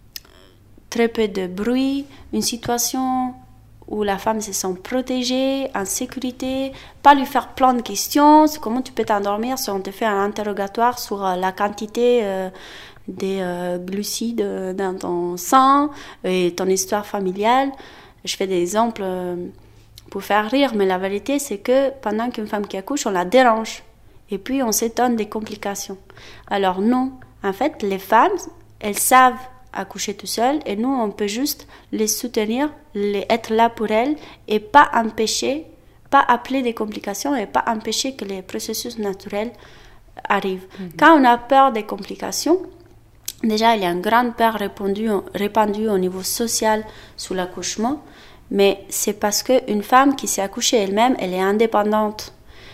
très peu de bruit, une situation où la femme se sent protégée, en sécurité, pas lui faire plein de questions. C'est comment tu peux t'endormir si on te fait un interrogatoire sur la quantité... Euh, des euh, glucides dans ton sang et ton histoire familiale. Je fais des exemples euh, pour faire rire, mais la vérité, c'est que pendant qu'une femme qui accouche, on la dérange. Et puis, on s'étonne des complications. Alors non, en fait, les femmes, elles savent accoucher tout seules et nous, on peut juste les soutenir, les, être là pour elles et pas empêcher, pas appeler des complications et pas empêcher que les processus naturels arrivent. Mm-hmm. Quand on a peur des complications, déjà, il y a une grande peur répandue, répandue au niveau social sur l'accouchement, mais c'est parce qu'une femme qui s'est accouchée elle-même, elle est indépendante.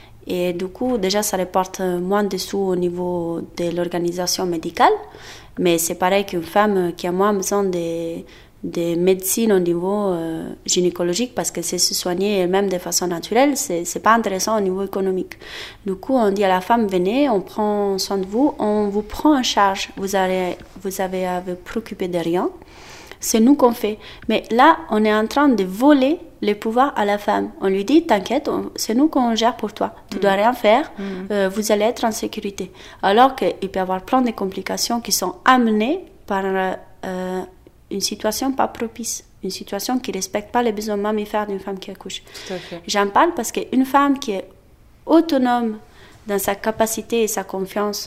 Et du coup, déjà, ça reporte moins de sous au niveau de l'organisation médicale, mais c'est pareil qu'une femme qui a moins besoin de, de médecine au niveau euh, gynécologique parce qu'elle sait se soigner elle-même de façon naturelle, c'est, c'est pas intéressant au niveau économique. Du coup, on dit à la femme, venez, on prend soin de vous, on vous prend en charge, vous avez, vous avez à vous préoccuper de rien, c'est nous qu'on fait. Mais là, on est en train de voler les pouvoirs à la femme. On lui dit, t'inquiète, on, c'est nous qu'on gère pour toi, tu mmh. dois rien faire, mmh. euh, vous allez être en sécurité. Alors qu'il peut y avoir plein de complications qui sont amenées par... Euh, une situation pas propice, une situation qui ne respecte pas les besoins mammifères d'une femme qui accouche. Tout à fait. J'en parle parce qu'une femme qui est autonome dans sa capacité et sa confiance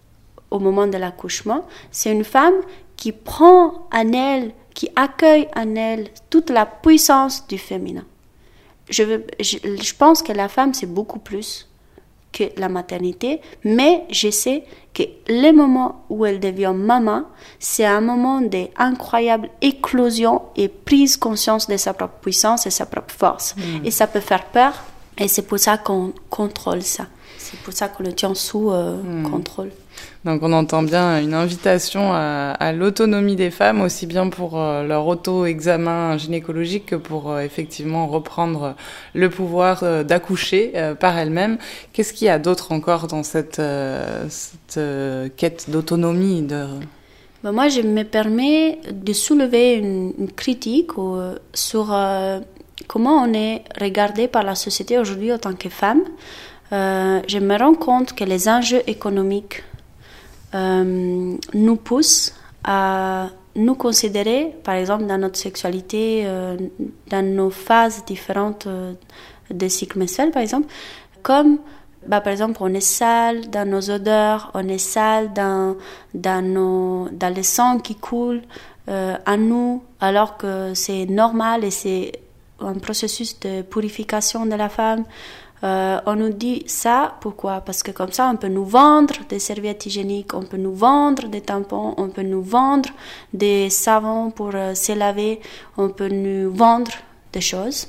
au moment de l'accouchement, c'est une femme qui prend en elle, qui accueille en elle toute la puissance du féminin. Je, veux, je, je pense que la femme, c'est beaucoup plus que la maternité, mais je sais que le moment où elle devient maman, c'est un moment d'incroyable éclosion et prise conscience de sa propre puissance et sa propre force. Mmh. Et ça peut faire peur, et c'est pour ça qu'on contrôle ça. C'est pour ça qu'on le tient sous euh, mmh. contrôle. Donc on entend bien une invitation à, à l'autonomie des femmes, aussi bien pour euh, leur auto-examen gynécologique que pour euh, effectivement reprendre le pouvoir euh, d'accoucher euh, par elles-mêmes. Qu'est-ce qu'il y a d'autre encore dans cette, euh, cette euh, quête d'autonomie de... Ben moi, je me permets de soulever une, une critique euh, sur euh, comment on est regardé par la société aujourd'hui en tant que femme. Euh, je me rends compte que les enjeux économiques euh, nous poussent à nous considérer, par exemple, dans notre sexualité, euh, dans nos phases différentes euh, de cycle menstruel, par exemple, comme, bah, par exemple, on est sale dans nos odeurs, on est sale dans, dans, nos, dans le sang qui coule euh, en nous, alors que c'est normal et c'est un processus de purification de la femme. Euh, on nous dit ça, pourquoi? Parce que comme ça, on peut nous vendre des serviettes hygiéniques, on peut nous vendre des tampons, on peut nous vendre des savons pour euh, se laver, on peut nous vendre des choses.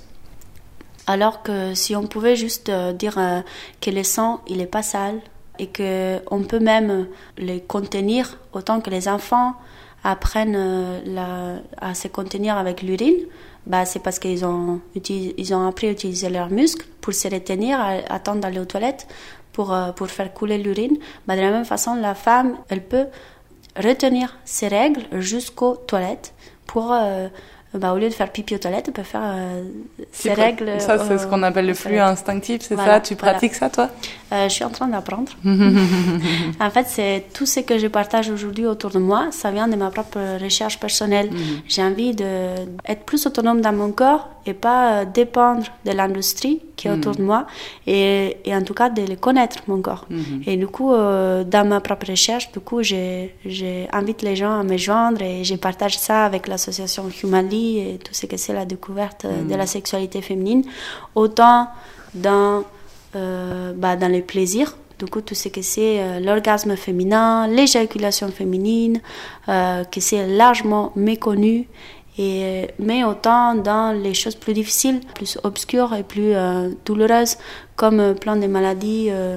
Alors que si on pouvait juste euh, dire euh, que le sang, il n'est pas sale et qu'on peut même le contenir autant que les enfants apprennent euh, la, à se contenir avec l'urine, bah, c'est parce qu'ils ont, ils ont appris à utiliser leurs muscles pour se retenir, à attendre d'aller aux toilettes pour, euh, pour faire couler l'urine. Bah, de la même façon, la femme, elle peut retenir ses règles jusqu'aux toilettes pour... Euh, Bah, au lieu de faire pipi aux toilettes, on peut faire euh, ses tu règles. Ça, c'est euh, ce qu'on appelle le flux instinctif, c'est voilà, ça? Tu pratiques voilà. ça, toi? euh, Je suis en train d'apprendre. En fait, c'est tout ce que je partage aujourd'hui autour de moi, ça vient de ma propre recherche personnelle. Mm-hmm. J'ai envie d'être plus autonome dans mon corps et pas dépendre de l'industrie qui est mm-hmm. autour de moi, et, et en tout cas de le connaître, mon corps. Mm-hmm. Et du coup, euh, dans ma propre recherche, du coup, j'invite les gens à me joindre et je partage ça avec l'association Humanly et tout ce que c'est la découverte mmh. de la sexualité féminine, autant dans, euh, bah, dans les plaisirs, du coup tout ce que c'est euh, l'orgasme féminin, l'éjaculation féminine, euh, que c'est largement méconnu, et, mais autant dans les choses plus difficiles, plus obscures et plus euh, douloureuses, comme euh, plein de maladies euh,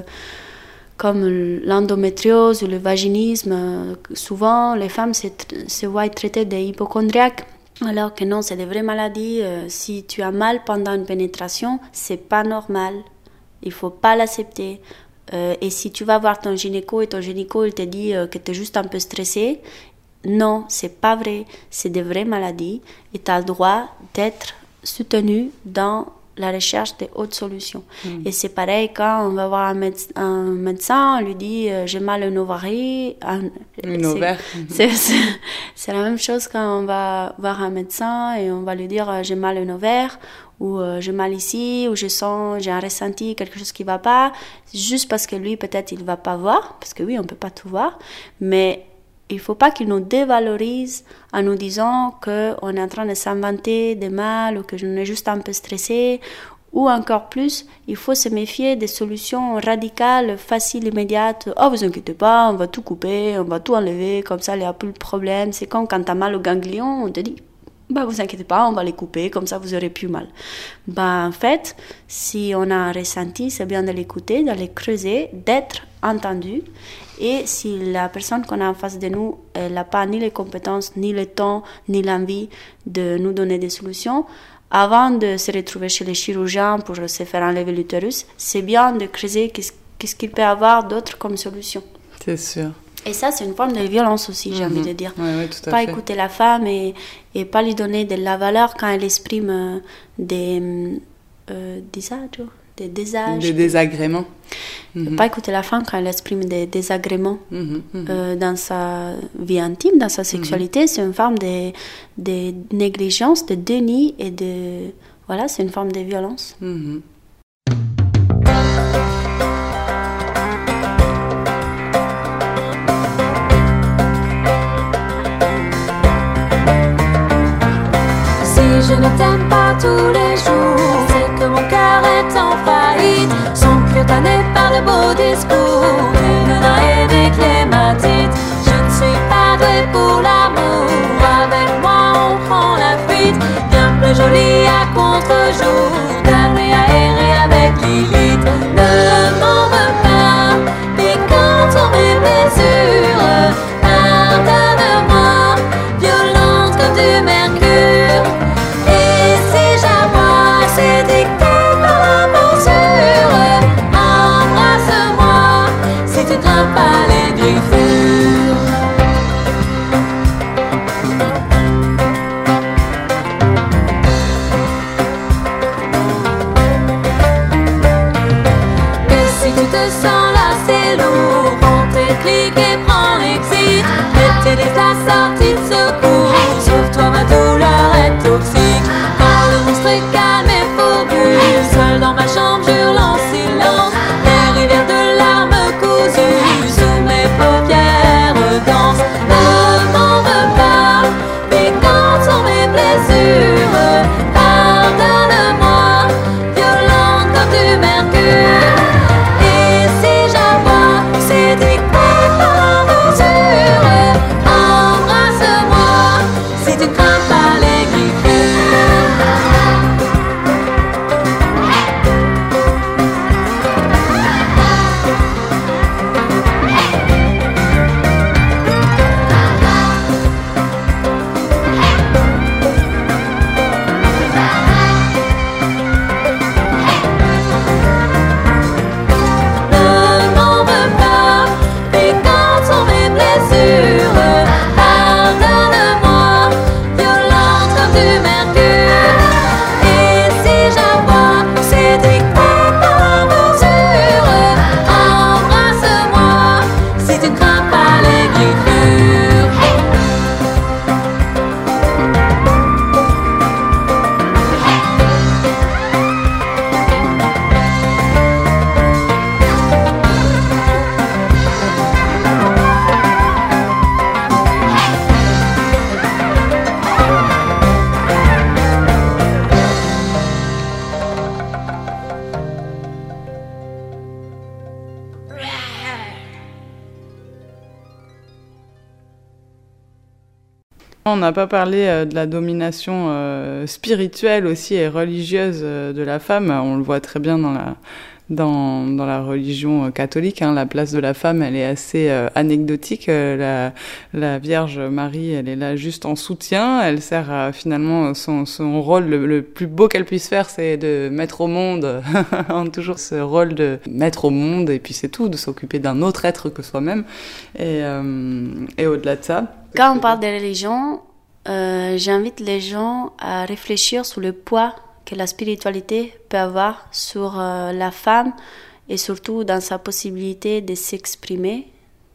comme l'endométriose ou le vaginisme. Euh, souvent les femmes se, se voient traitées d'hypochondriaques, alors que non, c'est des vraies maladies. Euh, si tu as mal pendant une pénétration, c'est pas normal. Il faut pas l'accepter. Euh, et si tu vas voir ton gynéco et ton gynéco il te dit euh, que tu es juste un peu stressé, non, c'est pas vrai. C'est des vraies maladies et tu as le droit d'être soutenu dans la recherche de hautes solutions. Mmh. Et c'est pareil quand on va voir un, méde- un médecin, on lui dit euh, j'ai mal au ovaire. Une ovaire. C'est, c'est, c'est la même chose quand on va voir un médecin et on va lui dire euh, j'ai mal au ovaire, ou euh, j'ai mal ici, ou je sens, j'ai un ressenti, quelque chose qui ne va pas, juste parce que lui peut-être il ne va pas voir, parce que oui on ne peut pas tout voir, mais il ne faut pas qu'il nous dévalorise en nous disant qu'on est en train de s'inventer des mal ou que je suis juste un peu stressé. Ou encore plus, il faut se méfier des solutions radicales, faciles, immédiates. « Oh, vous inquiétez pas, on va tout couper, on va tout enlever, comme ça il n'y a plus de problème. » C'est comme quand tu as mal au ganglion, on te dit « Bah, vous inquiétez pas, on va les couper, comme ça vous aurez plus mal. » Bah, en fait, si on a un ressenti, c'est bien de l'écouter, d'aller creuser, d'être entendu. Et si la personne qu'on a en face de nous, elle n'a pas ni les compétences, ni le temps, ni l'envie de nous donner des solutions, avant de se retrouver chez les chirurgiens pour se faire enlever l'utérus, c'est bien de creuser qu'est-ce, qu'est-ce qu'il peut y avoir d'autre comme solution. C'est sûr. Et ça, c'est une forme de violence aussi, j'ai mmh. envie de dire. Oui, oui, tout à pas fait. Écouter la femme et, et pas lui donner de la valeur quand elle exprime euh, des euh, désages, des désages. Des désagréments. Mmh. Pas écouter la femme quand elle exprime des désagréments mmh, mmh. Euh, dans sa vie intime, dans sa sexualité. Mmh. C'est une forme de, de négligence, de déni et de... Voilà, c'est une forme de violence. Mmh. Si je ne t'aime pas tous les jours, c'est que mon cœur est en faillite. Sans curtané par de beaux discours, des menaces et des clématites. Je ne suis pas douée pour l'amour. Avec moi on prend la fuite, bien plus jolie à contre-jour. D'aller aérer avec Lilith. Ne m'en veux pas, et quand on met mes yeux On n'a pas parlé euh, de la domination euh, spirituelle aussi et religieuse euh, de la femme. On le voit très bien dans la, dans, dans la religion euh, catholique. Hein. La place de la femme, elle est assez euh, anecdotique. Euh, la, la Vierge Marie, elle est là juste en soutien. Elle sert à, finalement, son, son rôle le, le plus beau qu'elle puisse faire, c'est de mettre au monde, toujours ce rôle de mettre au monde, et puis c'est tout, de s'occuper d'un autre être que soi-même. Et, euh, et au-delà de ça... Quand on parle de religion, euh, j'invite les gens à réfléchir sur le poids que la spiritualité peut avoir sur euh, la femme et surtout dans sa possibilité de s'exprimer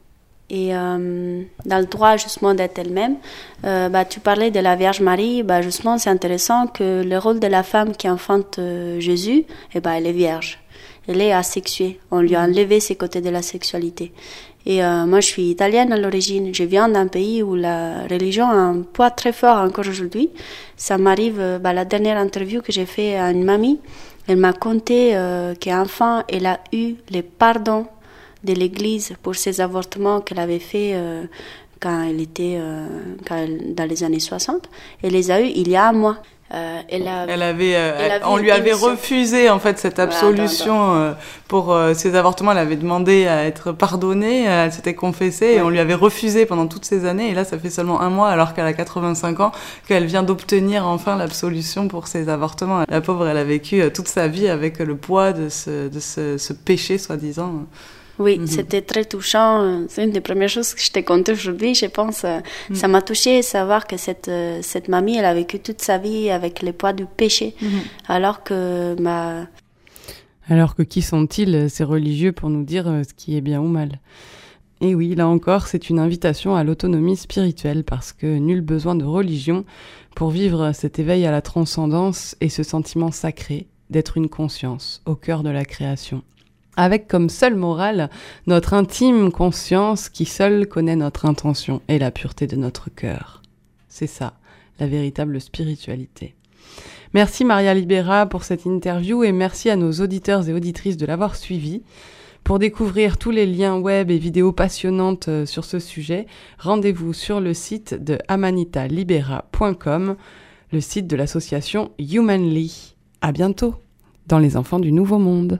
et euh, dans le droit justement d'être elle-même. Euh, bah, tu parlais de la Vierge Marie, bah, justement c'est intéressant que le rôle de la femme qui enfante euh, Jésus, eh bah, elle est vierge, elle est asexuée, on lui a enlevé ses côtés de la sexualité. Et euh, moi, je suis italienne à l'origine. Je viens d'un pays où la religion a un poids très fort encore aujourd'hui. Ça m'arrive, euh, bah, la dernière interview que j'ai fait à une mamie, elle m'a conté euh, qu'enfant, elle a eu le pardon de l'Église pour ses avortements qu'elle avait fait euh, quand elle était euh, quand elle, dans les années soixante. Elle les a eu il y a un mois. Euh, elle, a, elle avait, euh, elle avait on lui avait émission. refusé en fait cette absolution voilà, euh, pour euh, ses avortements. Elle avait demandé à être pardonnée, elle s'était confessée ouais. et on lui avait refusé pendant toutes ces années. Et là, ça fait seulement un mois, alors qu'elle a quatre-vingt-cinq ans, qu'elle vient d'obtenir enfin l'absolution pour ses avortements. La pauvre, elle a vécu euh, toute sa vie avec le poids de ce, de ce, ce péché soi-disant. Oui, mm-hmm. C'était très touchant. C'est une des premières choses que je t'ai contée aujourd'hui, je pense. Mm. Ça m'a touchée de savoir que cette, cette mamie, elle a vécu toute sa vie avec le poids du péché. Mm-hmm. Alors que ma... Alors que qui sont-ils, ces religieux, pour nous dire ce qui est bien ou mal ? Et oui, là encore, c'est une invitation à l'autonomie spirituelle, parce que nul besoin de religion pour vivre cet éveil à la transcendance et ce sentiment sacré d'être une conscience au cœur de la création. Avec comme seule morale notre intime conscience qui seule connaît notre intention et la pureté de notre cœur. C'est ça, la véritable spiritualité. Merci Maria Libera pour cette interview et merci à nos auditeurs et auditrices de l'avoir suivi. Pour découvrir tous les liens web et vidéos passionnantes sur ce sujet, rendez-vous sur le site de amanita libera point com, le site de l'association Humanly. À bientôt dans Les Enfants du Nouveau Monde.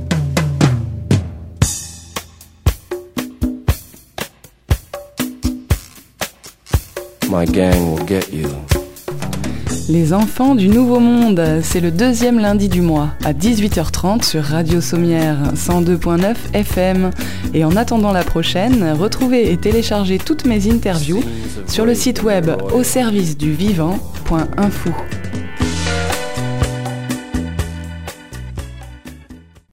My gang will get you. Les Enfants du Nouveau Monde, c'est le deuxième lundi du mois, à dix-huit heures trente sur Radio Sommière cent deux point neuf F M. Et en attendant la prochaine, retrouvez et téléchargez toutes mes interviews sur le site web au service du vivant point info.